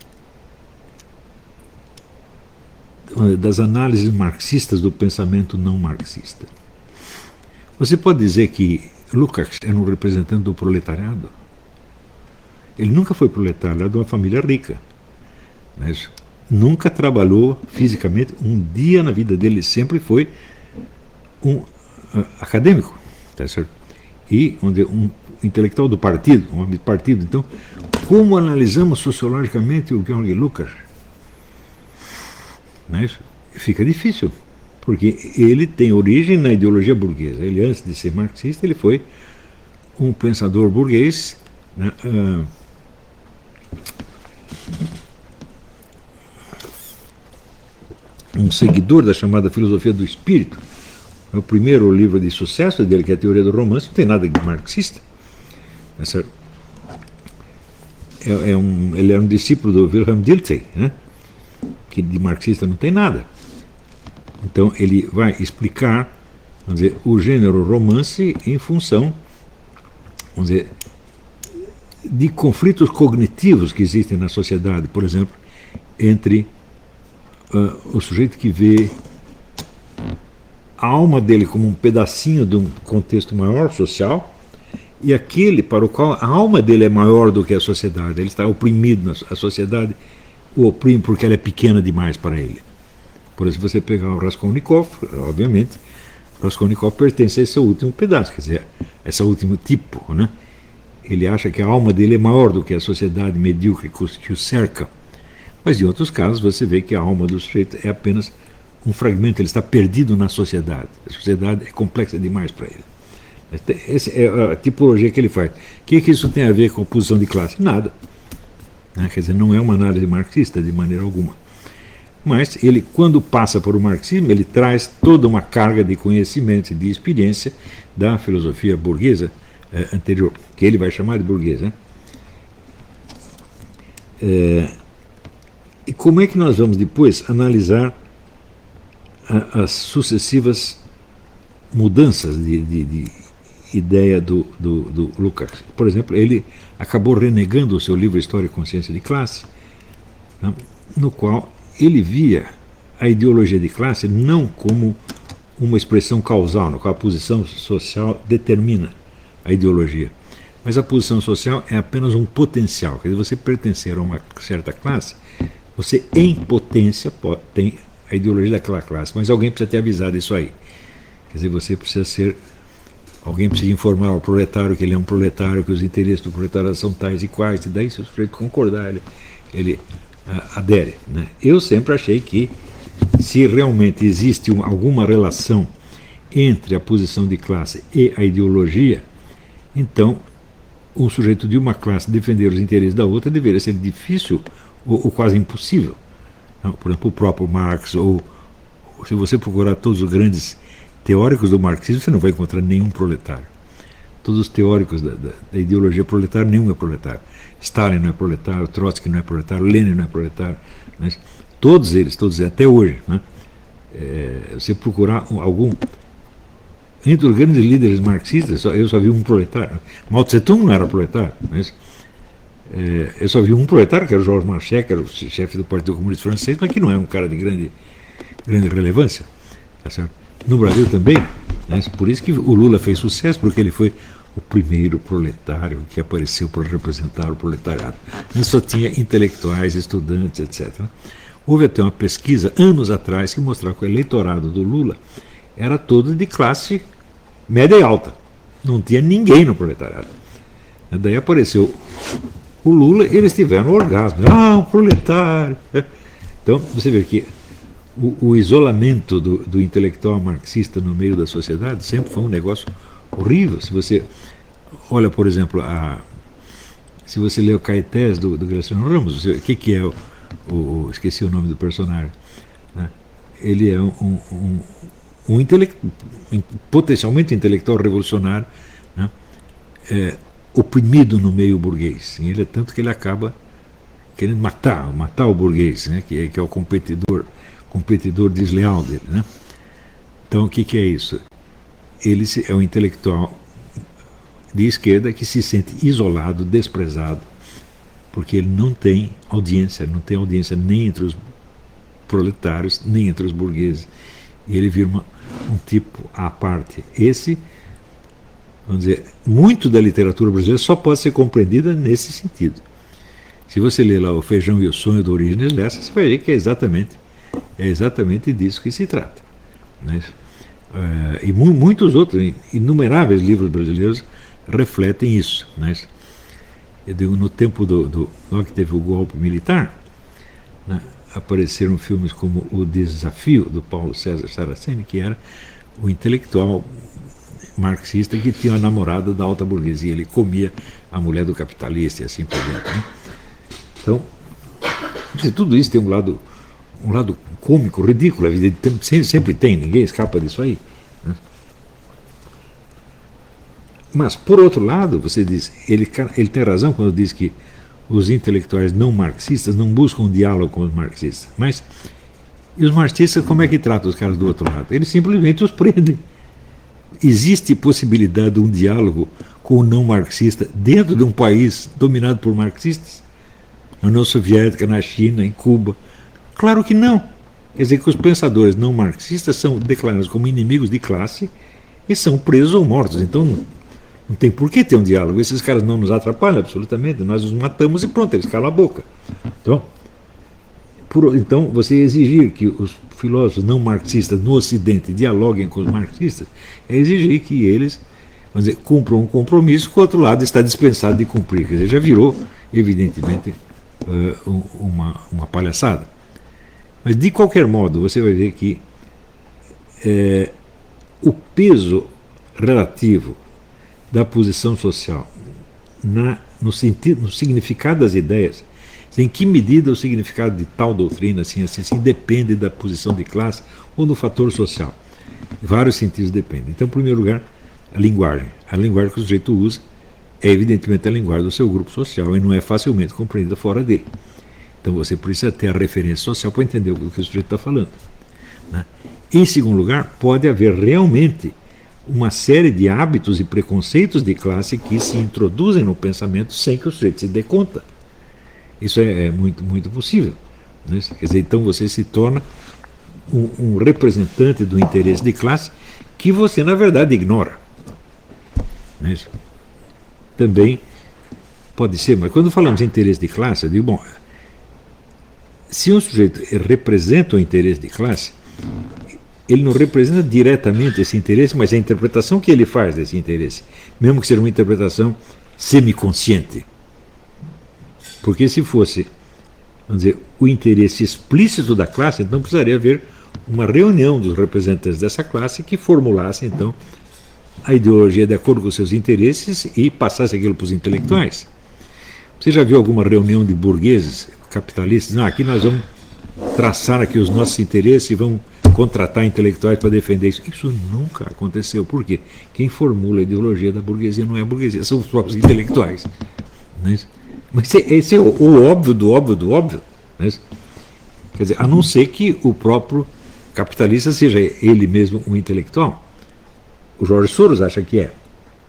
[SPEAKER 1] das análises marxistas do pensamento não marxista? Você pode dizer que Lukács era um representante do proletariado? Ele nunca foi proletário, era de uma família rica, mas nunca trabalhou fisicamente um dia na vida dele, sempre foi um uh, acadêmico, tá certo? E onde um intelectual do partido, um homem de partido. Então, como analisamos sociologicamente o Georg Lukács? Mas fica difícil, porque ele tem origem na ideologia burguesa. Ele, antes de ser marxista, ele foi um pensador burguês, né, uh, um seguidor da chamada filosofia do espírito. O primeiro livro de sucesso dele, que é a Teoria do Romance, não tem nada de marxista. É, é um, ele era um discípulo do Wilhelm Dilthey, né? Que de marxista não tem nada. Então ele vai explicar, vamos dizer, o gênero romance em função, vamos dizer, de conflitos cognitivos que existem na sociedade, por exemplo, entre uh, o sujeito que vê a alma dele como um pedacinho de um contexto maior social e aquele para o qual a alma dele é maior do que a sociedade. Ele está oprimido, a sociedade o oprime porque ela é pequena demais para ele. Por exemplo, você pegar o Raskolnikov, obviamente, Raskolnikov pertence a esse último pedaço, quer dizer, a esse último tipo, né? Ele acha que a alma dele é maior do que a sociedade medíocre que o cerca. Mas em outros casos você vê que a alma do sujeito é apenas um fragmento, ele está perdido na sociedade. A sociedade é complexa demais para ele. Essa é a tipologia que ele faz. O que, que isso tem a ver com a posição de classe? Nada. Né? Quer dizer, não é uma análise marxista de maneira alguma. Mas ele, quando passa por o marxismo, ele traz toda uma carga de conhecimento e de experiência da filosofia burguesa eh, anterior, que ele vai chamar de burguesa. Né? É, e como é que nós vamos depois analisar a, as sucessivas mudanças de, de, de ideia do, do, do Lukács? Por exemplo, ele acabou renegando o seu livro História e Consciência de Classe, né, no qual ele via a ideologia de classe não como uma expressão causal, no qual a posição social determina a ideologia, mas a posição social é apenas um potencial. Quer dizer, você pertencer a uma certa classe, você em potência pode, tem a ideologia daquela classe, mas alguém precisa ter avisado isso aí. Quer dizer, você precisa ser, alguém precisa informar ao proletário que ele é um proletário, que os interesses do proletário são tais e quais, e daí se o sujeito concordar, ele, ele adere, né? Eu sempre achei que se realmente existe um, alguma relação entre a posição de classe e a ideologia, então um sujeito de uma classe defender os interesses da outra deveria ser difícil ou, ou quase impossível. Não, por exemplo, o próprio Marx, ou, ou se você procurar todos os grandes teóricos do marxismo, você não vai encontrar nenhum proletário. Todos os teóricos da, da, da ideologia proletária, nenhum é proletário. Stalin não é proletário, Trotsky não é proletário, Lenin não é proletário. Né? Todos eles, todos eles, até hoje. Né? É, você procurar algum... Entre os grandes líderes marxistas, eu só vi um proletário. Mao Tse-tung não era proletário. Mas, é, eu só vi um proletário, que era o Georges Marchais, que era o chefe do Partido Comunista Francês, mas que não é um cara de grande, grande relevância. Tá certo? No Brasil também, né? Por isso que o Lula fez sucesso, porque ele foi o primeiro proletário que apareceu para representar o proletariado. Ele só tinha intelectuais, estudantes, etcétera. Houve até uma pesquisa, anos atrás, que mostrava que o eleitorado do Lula era todo de classe média e alta. Não tinha ninguém no proletariado. Daí apareceu o Lula e eles tiveram um orgasmo. Ah, um proletário. Então, você vê que o, o isolamento do, do intelectual marxista no meio da sociedade sempre foi um negócio horrível. Se você olha, por exemplo, a, se você lê o Caetés do, do Graciliano Ramos, o que, que é o, o. Esqueci o nome do personagem. Né? Ele é um, um, um, um intele, potencialmente intelectual revolucionário, né? É, oprimido no meio burguês. E ele é tanto que ele acaba querendo matar, matar o burguês, né? que, é, que é o competidor, competidor desleal dele. Né? Então, o que, que é isso? Ele é um intelectual de esquerda que se sente isolado, desprezado, porque ele não tem audiência, não tem audiência nem entre os proletários, nem entre os burgueses. E ele vira uma, um tipo à parte. Esse, vamos dizer, muito da literatura brasileira só pode ser compreendida nesse sentido. Se você ler lá O Feijão e o Sonho do Origens Lessa, você vai ver que é exatamente, é exatamente disso que se trata. Né? Uh, e mu muitos outros, inumeráveis livros brasileiros refletem isso. Né? Eu digo, no tempo do, do, logo que teve o golpe militar, né, apareceram filmes como O Desafio, do Paulo César Saraceni, que era o intelectual marxista que tinha uma namorada da alta burguesia. Ele comia a mulher do capitalista e assim por diante. Né? Então, tudo isso tem um lado, um lado cômico, ridículo, evidentemente, sempre tem, ninguém escapa disso aí. Né? Mas, por outro lado, você diz, ele, ele tem razão quando diz que os intelectuais não marxistas não buscam um diálogo com os marxistas. Mas, e os marxistas, como é que tratam os caras do outro lado? Eles simplesmente os prendem. Existe possibilidade de um diálogo com o não marxista dentro de um país dominado por marxistas? Na União Soviética, na China, em Cuba? Claro que não. Quer dizer que os pensadores não marxistas são declarados como inimigos de classe e são presos ou mortos. Então, não, não tem por que ter um diálogo. Esses caras não nos atrapalham absolutamente. Nós os matamos e pronto, eles calam a boca. Então, por, então você exigir que os filósofos não marxistas no Ocidente dialoguem com os marxistas é exigir que eles, vamos dizer, cumpram um compromisso que o outro lado está dispensado de cumprir. Quer dizer, já virou, evidentemente, uh, uma, uma palhaçada. Mas, de qualquer modo, você vai ver que é, o peso relativo da posição social na, no, sentido, no significado das ideias, em que medida o significado de tal doutrina assim, assim, assim, depende da posição de classe ou do fator social. Em vários sentidos depende. Então, em primeiro lugar, a linguagem. A linguagem que o sujeito usa é, evidentemente, a linguagem do seu grupo social e não é facilmente compreendida fora dele. Então você precisa ter a referência social para entender o que o sujeito está falando. Né? Em segundo lugar, pode haver realmente uma série de hábitos e preconceitos de classe que se introduzem no pensamento sem que o sujeito se dê conta. Isso é, é muito, muito possível. Né? Quer dizer, então você se torna um, um representante do interesse de classe que você, na verdade, ignora. Né? Também pode ser, mas quando falamos em interesse de classe, eu digo, bom, se um sujeito representa o interesse de classe, ele não representa diretamente esse interesse, mas a interpretação que ele faz desse interesse, mesmo que seja uma interpretação semiconsciente. Porque se fosse, vamos dizer, o interesse explícito da classe, então precisaria haver uma reunião dos representantes dessa classe que formulasse, então, a ideologia de acordo com os seus interesses e passasse aquilo para os intelectuais. Você já viu alguma reunião de burgueses capitalistas? Não, aqui nós vamos traçar aqui os nossos interesses e vamos contratar intelectuais para defender isso. Isso nunca aconteceu. Por quê? Quem formula a ideologia da burguesia não é a burguesia, são os próprios intelectuais. Não é isso? Mas esse é o, o óbvio do óbvio do óbvio. Não é isso? Quer dizer, a não ser que o próprio capitalista seja ele mesmo um intelectual. O Jorge Soros acha que é.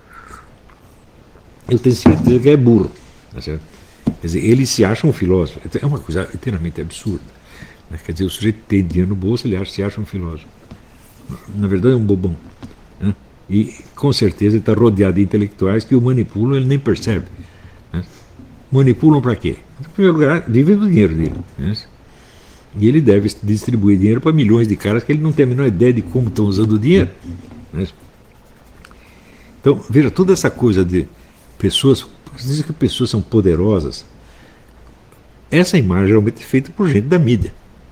[SPEAKER 1] Eu tenho certeza que é burro. Tá certo? Quer dizer, ele se acha um filósofo. É uma coisa inteiramente absurda. Né? Quer dizer, o sujeito tem dinheiro no bolso, ele acha, se acha um filósofo. Na verdade é um bobão. Né? E com certeza ele está rodeado de intelectuais que o manipulam, ele nem percebe. Né? Manipulam para quê? Em primeiro lugar, vivem do dinheiro dele. Né? E ele deve distribuir dinheiro para milhões de caras que ele não tem a menor ideia de como estão usando o dinheiro. Né? Então, veja, toda essa coisa de pessoas, dizem que pessoas são poderosas, essa imagem geralmente é feita por gente da mídia.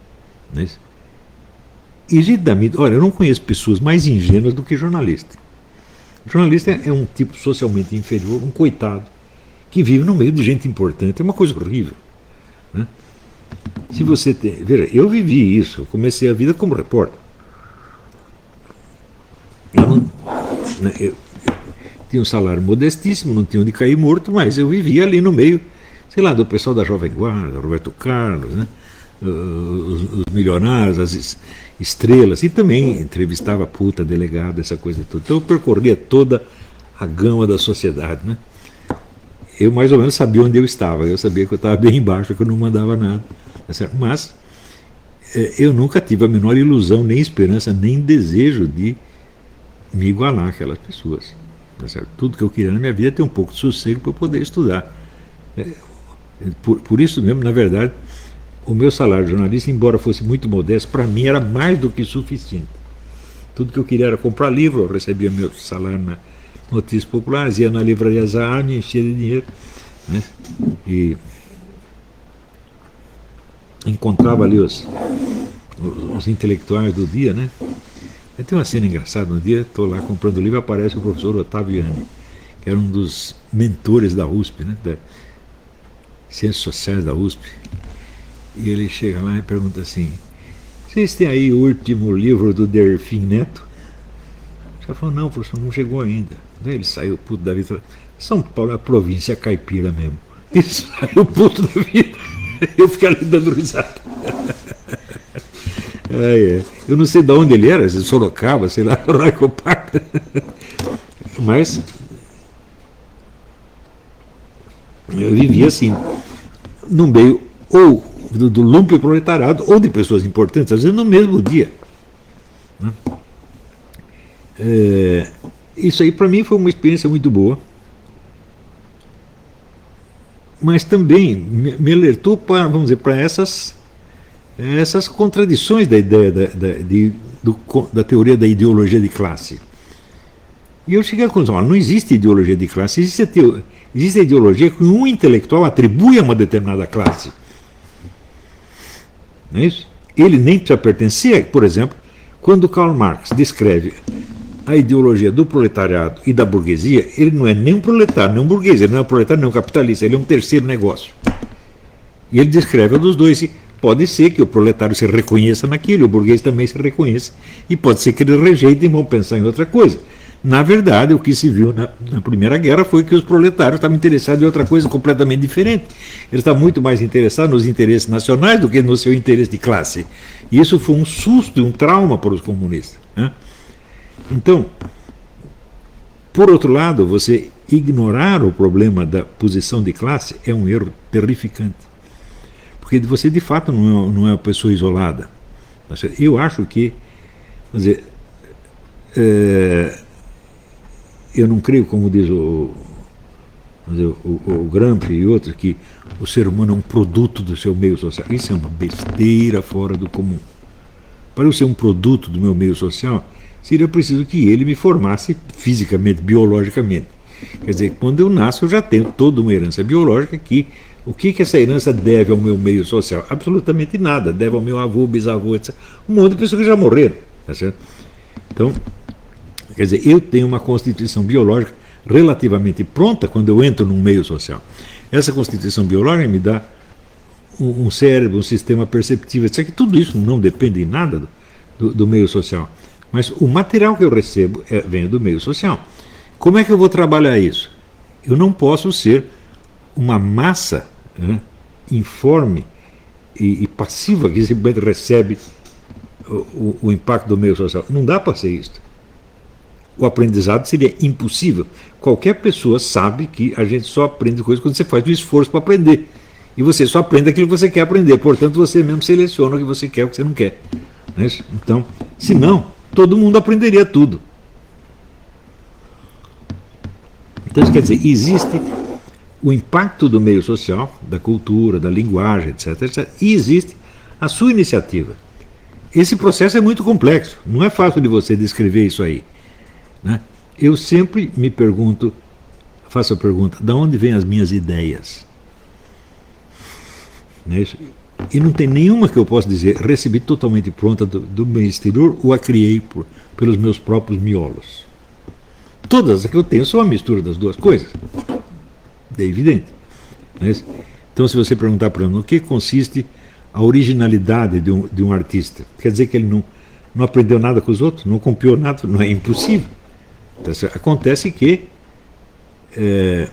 [SPEAKER 1] Não é isso? E gente da mídia, olha, eu não conheço pessoas mais ingênuas do que jornalista. O jornalista é um tipo socialmente inferior, um coitado, que vive no meio de gente importante. É uma coisa horrível. Né? Se você tem. Veja, eu vivi isso, eu comecei a vida como repórter. Eu, não, né, eu, eu tinha um salário modestíssimo, não tinha onde cair morto, mas eu vivia ali no meio, sei lá, do pessoal da Jovem Guarda, Roberto Carlos, né? Os, os milionários, as estrelas, e também entrevistava puta, delegado, essa coisa toda. Então eu percorria toda a gama da sociedade. Né? Eu mais ou menos sabia onde eu estava, eu sabia que eu estava bem embaixo, que eu não mandava nada. Tá certo? Mas eh, eu nunca tive a menor ilusão, nem esperança, nem desejo de me igualar àquelas pessoas. Tá certo? Tudo que eu queria na minha vida é ter um pouco de sossego para eu poder estudar. É, por, por isso mesmo, na verdade, o meu salário de jornalista, embora fosse muito modesto, para mim era mais do que suficiente. Tudo que eu queria era comprar livro, eu recebia meu salário na Notícias Populares, ia na livraria Zahar, me enchia de dinheiro. Né? E encontrava ali os, os, os intelectuais do dia, né? Tem uma cena engraçada, um dia estou lá comprando livro, aparece o professor Otávio Yanni, que era um dos mentores da U S P, né? Da Ciências Sociais da U S P. E ele chega lá e pergunta assim: vocês têm aí o último livro do Delfim Neto? O cara falou: não, professor, não chegou ainda. Daí ele saiu puto da vida. São Paulo é a província caipira mesmo. Ele saiu puto da vida. Eu fiquei ali dando risada. É, é. Eu não sei de onde ele era, se Sorocaba, sei lá, Raicopac. Mas eu vivia assim, no meio ou do, do lumpen proletariado, ou de pessoas importantes, às vezes no mesmo dia. Né? É, isso aí para mim foi uma experiência muito boa, mas também me, me alertou para, vamos dizer, para essas, essas contradições da ideia da, da, de, do, da teoria da ideologia de classe. E eu cheguei à conclusão: não existe ideologia de classe, existe a, teo, existe a ideologia que um intelectual atribui a uma determinada classe. Não é isso? Ele nem precisa pertencer. Por exemplo, quando Karl Marx descreve a ideologia do proletariado e da burguesia, ele não é nem um proletário, nem um burguês, ele não é um proletário, nem um capitalista, ele é um terceiro negócio. E ele descreve a dos dois. E pode ser que o proletário se reconheça naquilo, o burguês também se reconheça, e pode ser que ele rejeite e vão pensar em outra coisa. Na verdade, o que se viu na, na Primeira Guerra foi que os proletários estavam interessados em outra coisa completamente diferente. Eles estavam muito mais interessados nos interesses nacionais do que no seu interesse de classe. E isso foi um susto e um trauma para os comunistas. Né? Então, por outro lado, você ignorar o problema da posição de classe é um erro terrificante. Porque você, de fato, não é, não é uma pessoa isolada. Eu acho que, quer dizer, é, eu não creio, como diz o, o, o Gramsci e outros, que o ser humano é um produto do seu meio social. Isso é uma besteira fora do comum. Para eu ser um produto do meu meio social, seria preciso que ele me formasse fisicamente, biologicamente. Quer dizer, quando eu nasço, eu já tenho toda uma herança biológica que... O que, que essa herança deve ao meu meio social? Absolutamente nada. Deve ao meu avô, bisavô, etcétera. Um monte de pessoas que já morreram. Tá certo? Então, quer dizer, eu tenho uma constituição biológica relativamente pronta quando eu entro num meio social. Essa constituição biológica me dá um, um cérebro, um sistema perceptivo, etcétera. Que tudo isso não depende em nada do, do, do meio social. Mas o material que eu recebo é, vem do meio social. Como é que eu vou trabalhar isso? Eu não posso ser uma massa, né, informe e, e passiva que simplesmente recebe o, o, o impacto do meio social. Não dá para ser isso. O aprendizado seria impossível. Qualquer pessoa sabe que a gente só aprende coisas quando você faz um esforço para aprender. E você só aprende aquilo que você quer aprender. Portanto, você mesmo seleciona o que você quer e o que você não quer. Não é isso? Então, se não, todo mundo aprenderia tudo. Então, isso quer dizer, existe o impacto do meio social, da cultura, da linguagem, etcétera, etcétera, e existe a sua iniciativa. Esse processo é muito complexo, não é fácil de você descrever isso aí. Né? Eu sempre me pergunto, faço a pergunta: de onde vêm as minhas ideias? Né? E não tem nenhuma que eu possa dizer, recebi totalmente pronta do, do meu exterior ou a criei por, pelos meus próprios miolos. Todas as que eu tenho são a mistura das duas coisas. É evidente. Né? Então, se você perguntar para mim, no que consiste a originalidade de um, de um artista? Quer dizer que ele não, não aprendeu nada com os outros? Não copiou nada? Não é impossível. Então, acontece que é,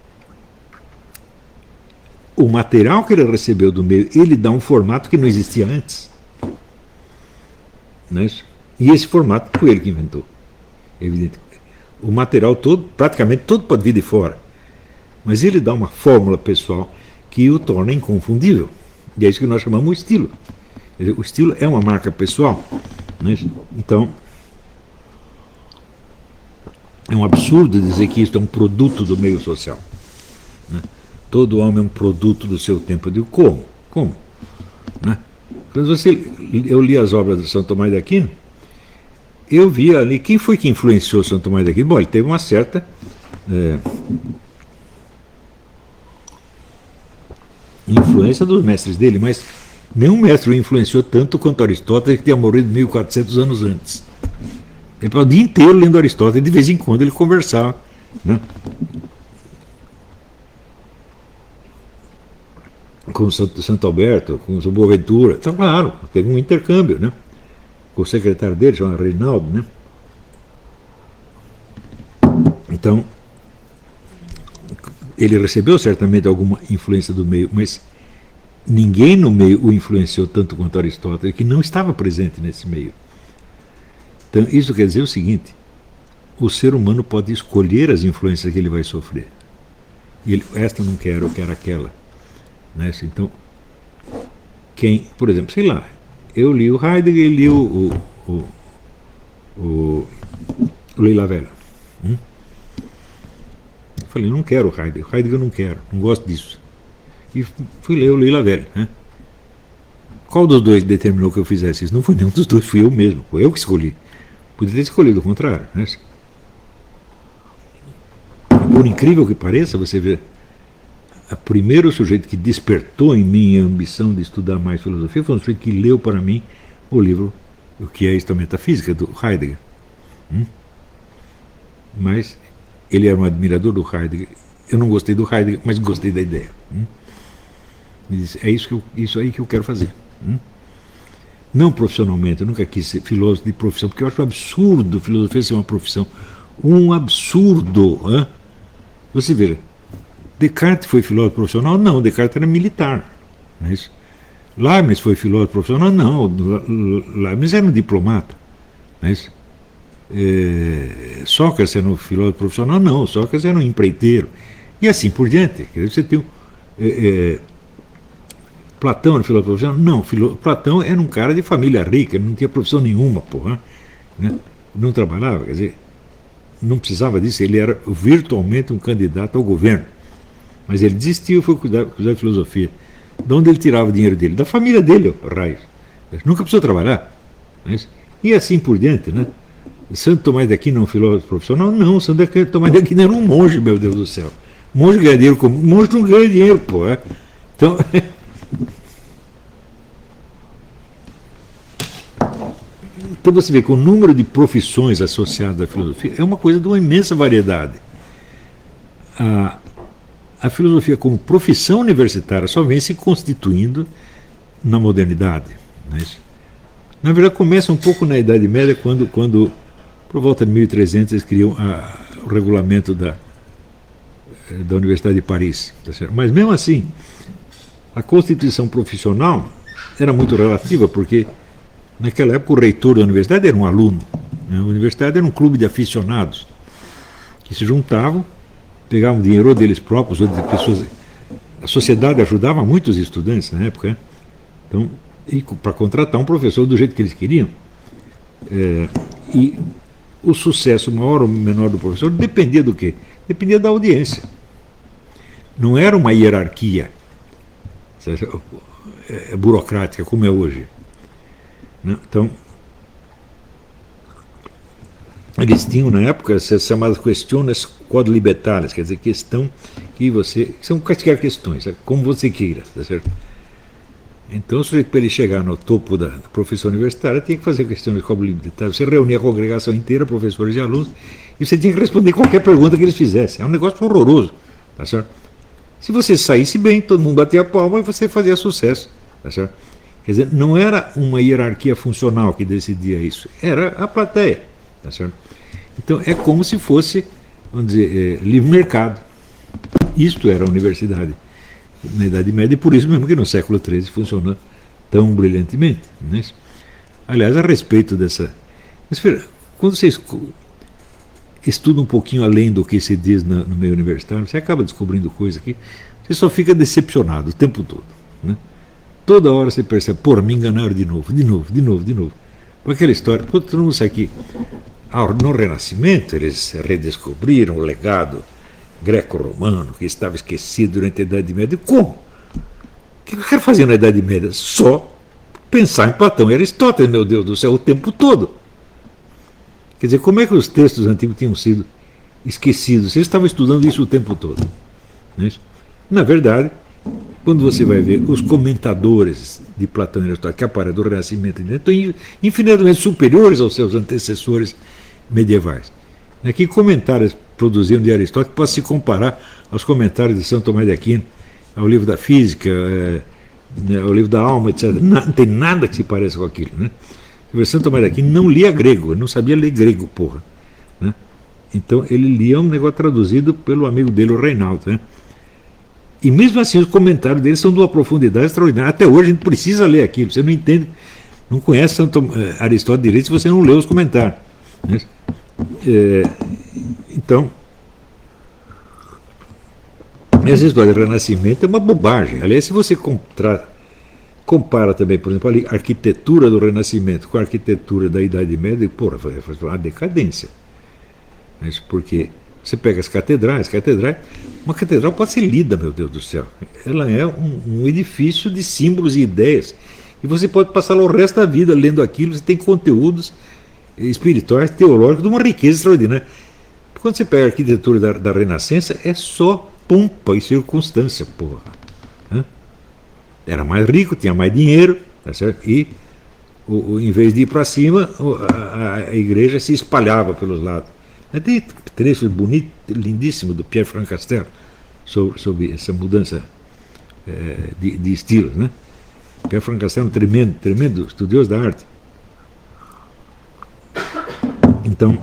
[SPEAKER 1] o material que ele recebeu do meio, ele dá um formato que não existia antes. Não é isso? E esse formato foi ele que inventou. É evidente. O material todo, praticamente todo pode vir de fora. Mas ele dá uma fórmula pessoal que o torna inconfundível. E é isso que nós chamamos de estilo. O estilo é uma marca pessoal. Não é isso? Então, é um absurdo dizer que isso é um produto do meio social. Né? Todo homem é um produto do seu tempo. Eu digo, como? Como? Né? Quando você, eu li as obras de São Tomás de Aquino, eu vi ali, quem foi que influenciou São Tomás de Aquino? Bom, ele teve uma certa é, influência dos mestres dele, mas nenhum mestre o influenciou tanto quanto Aristóteles, que tinha morrido mil e quatrocentos anos antes. Ele passava o dia inteiro lendo Aristóteles, e de vez em quando ele conversava, né, com o Santo Alberto, com o Boaventura. Então, claro, teve um intercâmbio, né? Com o secretário dele, chamado Reinaldo, né? Então, ele recebeu certamente alguma influência do meio, mas ninguém no meio o influenciou tanto quanto Aristóteles, que não estava presente nesse meio. Então, isso quer dizer o seguinte: o ser humano pode escolher as influências que ele vai sofrer. E ele, esta não quero, eu quero aquela. Né? Então, quem, por exemplo, sei lá, eu li o Heidegger e li o, o, o, o, o Leila Velha. Hum? Eu falei, não quero o Heidegger, o Heidegger eu não quero, não gosto disso. E fui ler o Leila Velha. Né? Qual dos dois determinou que eu fizesse isso? Não foi nenhum dos dois, fui eu mesmo, foi eu que escolhi. Podia ter escolhido o contrário. Né? Por incrível que pareça, você vê, o primeiro sujeito que despertou em mim a ambição de estudar mais filosofia foi um sujeito que leu para mim o livro O que é isto a metafísica, do Heidegger. Hum? Mas ele era um admirador do Heidegger. Eu não gostei do Heidegger, mas gostei da ideia. Hum? Me disse, é isso, que eu, isso aí que eu quero fazer. Hum? Não profissionalmente, eu nunca quis ser filósofo de profissão, porque eu acho um absurdo filosofia ser uma profissão. Um absurdo. Hein? Você veja, Descartes foi filósofo profissional? Não, Descartes era militar. Não é isso? Leibniz foi filósofo profissional? Não, Leibniz era um diplomata. Não é isso? É, Sócrates era um filósofo profissional? Não, Sócrates era um empreiteiro. E assim por diante. Quer dizer, você tem um, é, é, Platão era filósofo profissional? Não, filó, Platão era um cara de família rica, não tinha profissão nenhuma, porra. Né? Não trabalhava, quer dizer, não precisava disso, ele era virtualmente um candidato ao governo. Mas ele desistiu e foi cuidar, cuidar de filosofia. De onde ele tirava o dinheiro dele? Da família dele, ó, raios. Nunca precisou trabalhar. Né? E assim por diante, né? Santo Tomás de Aquino é um filósofo profissional? Não, Santo Tomás de Aquino era um monge, meu Deus do céu. Monge ganha dinheiro como. Monge não ganha dinheiro, pô. É? Então. Então você vê que o número de profissões associadas à filosofia é uma coisa de uma imensa variedade. A, a filosofia como profissão universitária só vem se constituindo na modernidade. Não é isso? Na verdade, começa um pouco na Idade Média, quando, quando por volta de mil e trezentos, eles criam a, o regulamento da, da Universidade de Paris. Tá certo? Mas mesmo assim, a constituição profissional era muito relativa, porque naquela época o reitor da universidade era um aluno. Né? A universidade era um clube de aficionados que se juntavam, pegavam dinheiro ou deles próprios ou de pessoas. A sociedade ajudava muito os estudantes na época. Né? Então, para contratar um professor do jeito que eles queriam. É, e o sucesso maior ou menor do professor dependia do quê? Dependia da audiência. Não era uma hierarquia seja, é, burocrática como é hoje. Né? Então, eles tinham na época essas chamadas questiones quodlibetales, quer dizer, questão que você. São quaisquer questões, como você queira, tá certo? Então, o sujeito, para ele chegar no topo da, da profissão universitária, tinha que fazer questão de escola militar. Você reunia a congregação inteira, professores e alunos, e você tinha que responder qualquer pergunta que eles fizessem. É um negócio horroroso, tá certo? Se você saísse bem, todo mundo batia a palma e você fazia sucesso, tá certo? Quer dizer, não era uma hierarquia funcional que decidia isso, era a plateia, tá certo? Então, é como se fosse, vamos dizer, é, livre mercado. Isto era a universidade na Idade Média, e por isso mesmo que no século treze funcionou tão brilhantemente. Né? Aliás, a respeito dessa... Quando vocês estudam um pouquinho além do que se diz no meio universitário, você acaba descobrindo coisa que você só fica decepcionado o tempo todo. Né? Toda hora você percebe, pô, me enganaram de novo, de novo, de novo, de novo. Por aquela história, todo mundo sabe que no Renascimento eles redescobriram o legado greco-romano, que estava esquecido durante a Idade Média. Como? O que eu quero fazer na Idade Média? Só pensar em Platão e Aristóteles, meu Deus do céu, o tempo todo. Quer dizer, como é que os textos antigos tinham sido esquecidos? Eles estavam estudando isso o tempo todo. Não é isso? Na verdade, quando você vai ver os comentadores de Platão e Aristóteles que aparecem do Renascimento, estão infinitamente superiores aos seus antecessores medievais. Que comentários produziram de Aristóteles pode se comparar aos comentários de São Tomás de Aquino, ao livro da Física, é, ao livro da Alma, etcétera. Não, não tem nada que se pareça com aquilo. Né? São Tomás de Aquino não lia grego, não sabia ler grego, porra. Né? Então ele lia um negócio traduzido pelo amigo dele, o Reinaldo. Né? E mesmo assim os comentários dele são de uma profundidade extraordinária. Até hoje a gente precisa ler aquilo. Você não entende, não conhece São Tom, Aristóteles direito se você não lê os comentários. Né? É, então, essa história do Renascimento é uma bobagem. Aliás, se você contra, compara também, por exemplo, a arquitetura do Renascimento com a arquitetura da Idade Média, porra, foi uma decadência. Mas porque você pega as catedrais, catedrais, uma catedral pode ser lida, meu Deus do céu. Ela é um, um edifício de símbolos e ideias. E você pode passar o resto da vida lendo aquilo, você tem conteúdos espirituais, teológicos, de uma riqueza extraordinária. Quando você pega a arquitetura da, da Renascença, é só pompa e circunstância, porra. Hã? Era mais rico, tinha mais dinheiro, tá certo? E, o, o, em vez de ir para cima, a, a igreja se espalhava pelos lados. Tem trecho bonito, lindíssimo do Pierre Francastel sobre, sobre essa mudança é, de, de estilos, né? Pierre Francastel é um tremendo, tremendo estudioso da arte. Então,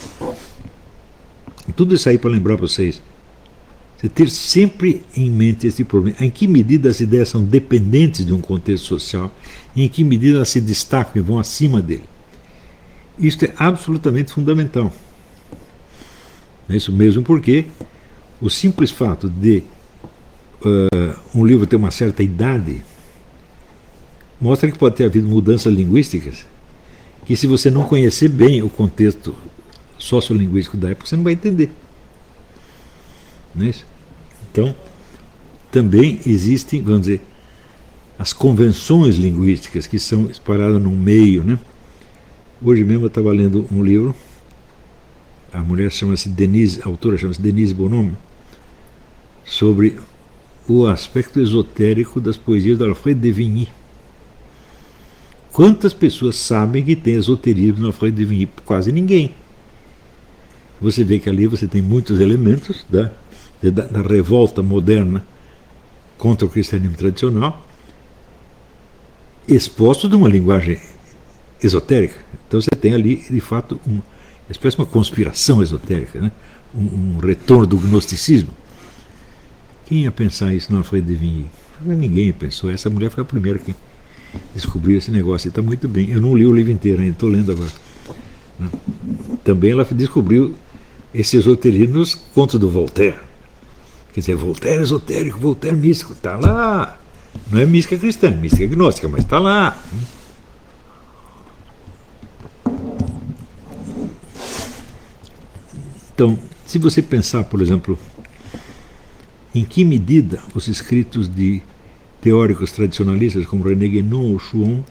[SPEAKER 1] tudo isso aí para lembrar para vocês, você ter sempre em mente esse problema, em que medida as ideias são dependentes de um contexto social, e em que medida elas se destacam e vão acima dele. Isso é absolutamente fundamental. É isso mesmo porque o simples fato de uh, um livro ter uma certa idade mostra que pode ter havido mudanças linguísticas que, se você não conhecer bem o contexto sociolinguístico da época, você não vai entender. Não é isso? Então, também existem, vamos dizer, as convenções linguísticas que são espalhadas no meio. Né? Hoje mesmo eu estava lendo um livro, a mulher chama-se Denise, a autora chama-se Denise Bonomo, sobre o aspecto esotérico das poesias de Alfred de Vigny. Quantas pessoas sabem que tem esoterismo no Alfred de Vigny? Quase ninguém. Você vê que ali você tem muitos elementos da, da, da revolta moderna contra o cristianismo tradicional, expostos numa linguagem esotérica. Então você tem ali, de fato, uma espécie de uma conspiração esotérica, né? um, um retorno do gnosticismo. Quem ia pensar isso no Alfred de Vigny? Ninguém pensou. Essa mulher foi a primeira que descobriu esse negócio. E está muito bem. Eu não li o livro inteiro ainda, estou lendo agora. Também ela descobriu esse esoterismo nos contos do Voltaire. Quer dizer, Voltaire esotérico, Voltaire místico, está lá. Não é mística cristã, é mística gnóstica, mas está lá. Então, se você pensar, por exemplo, em que medida os escritos de teóricos tradicionalistas como René Guénon ou Chouon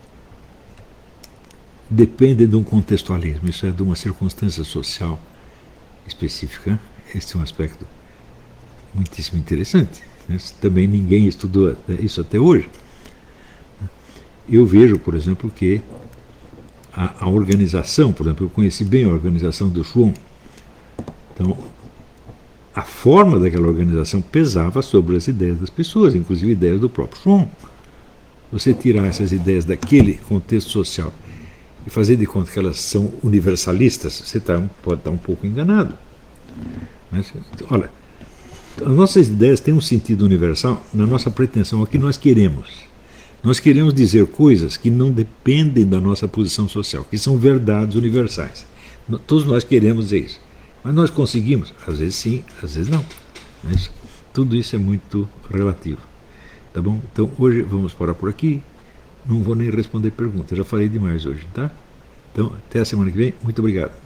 [SPEAKER 1] dependem de um contextualismo, isso é, de uma circunstância social específica. Esse é um aspecto muitíssimo interessante. Também ninguém estudou isso até hoje. eu vejo, por exemplo, que a, a organização, por exemplo, eu conheci bem a organização do Schwann. Então, a forma daquela organização pesava sobre as ideias das pessoas, inclusive ideias do próprio Schwann. Você tirar essas ideias daquele contexto social e fazer de conta que elas são universalistas, você tá, pode estar um pouco enganado. Mas, olha, as nossas ideias têm um sentido universal na nossa pretensão, ao que nós queremos. Nós queremos dizer coisas que não dependem da nossa posição social, que são verdades universais. Todos nós queremos dizer isso. Mas nós conseguimos? Às vezes sim, às vezes não. Mas tudo isso é muito relativo. Tá bom? Então hoje vamos parar por aqui. Não vou nem responder perguntas. Já falei demais hoje, tá? Então até a semana que vem. Muito obrigado.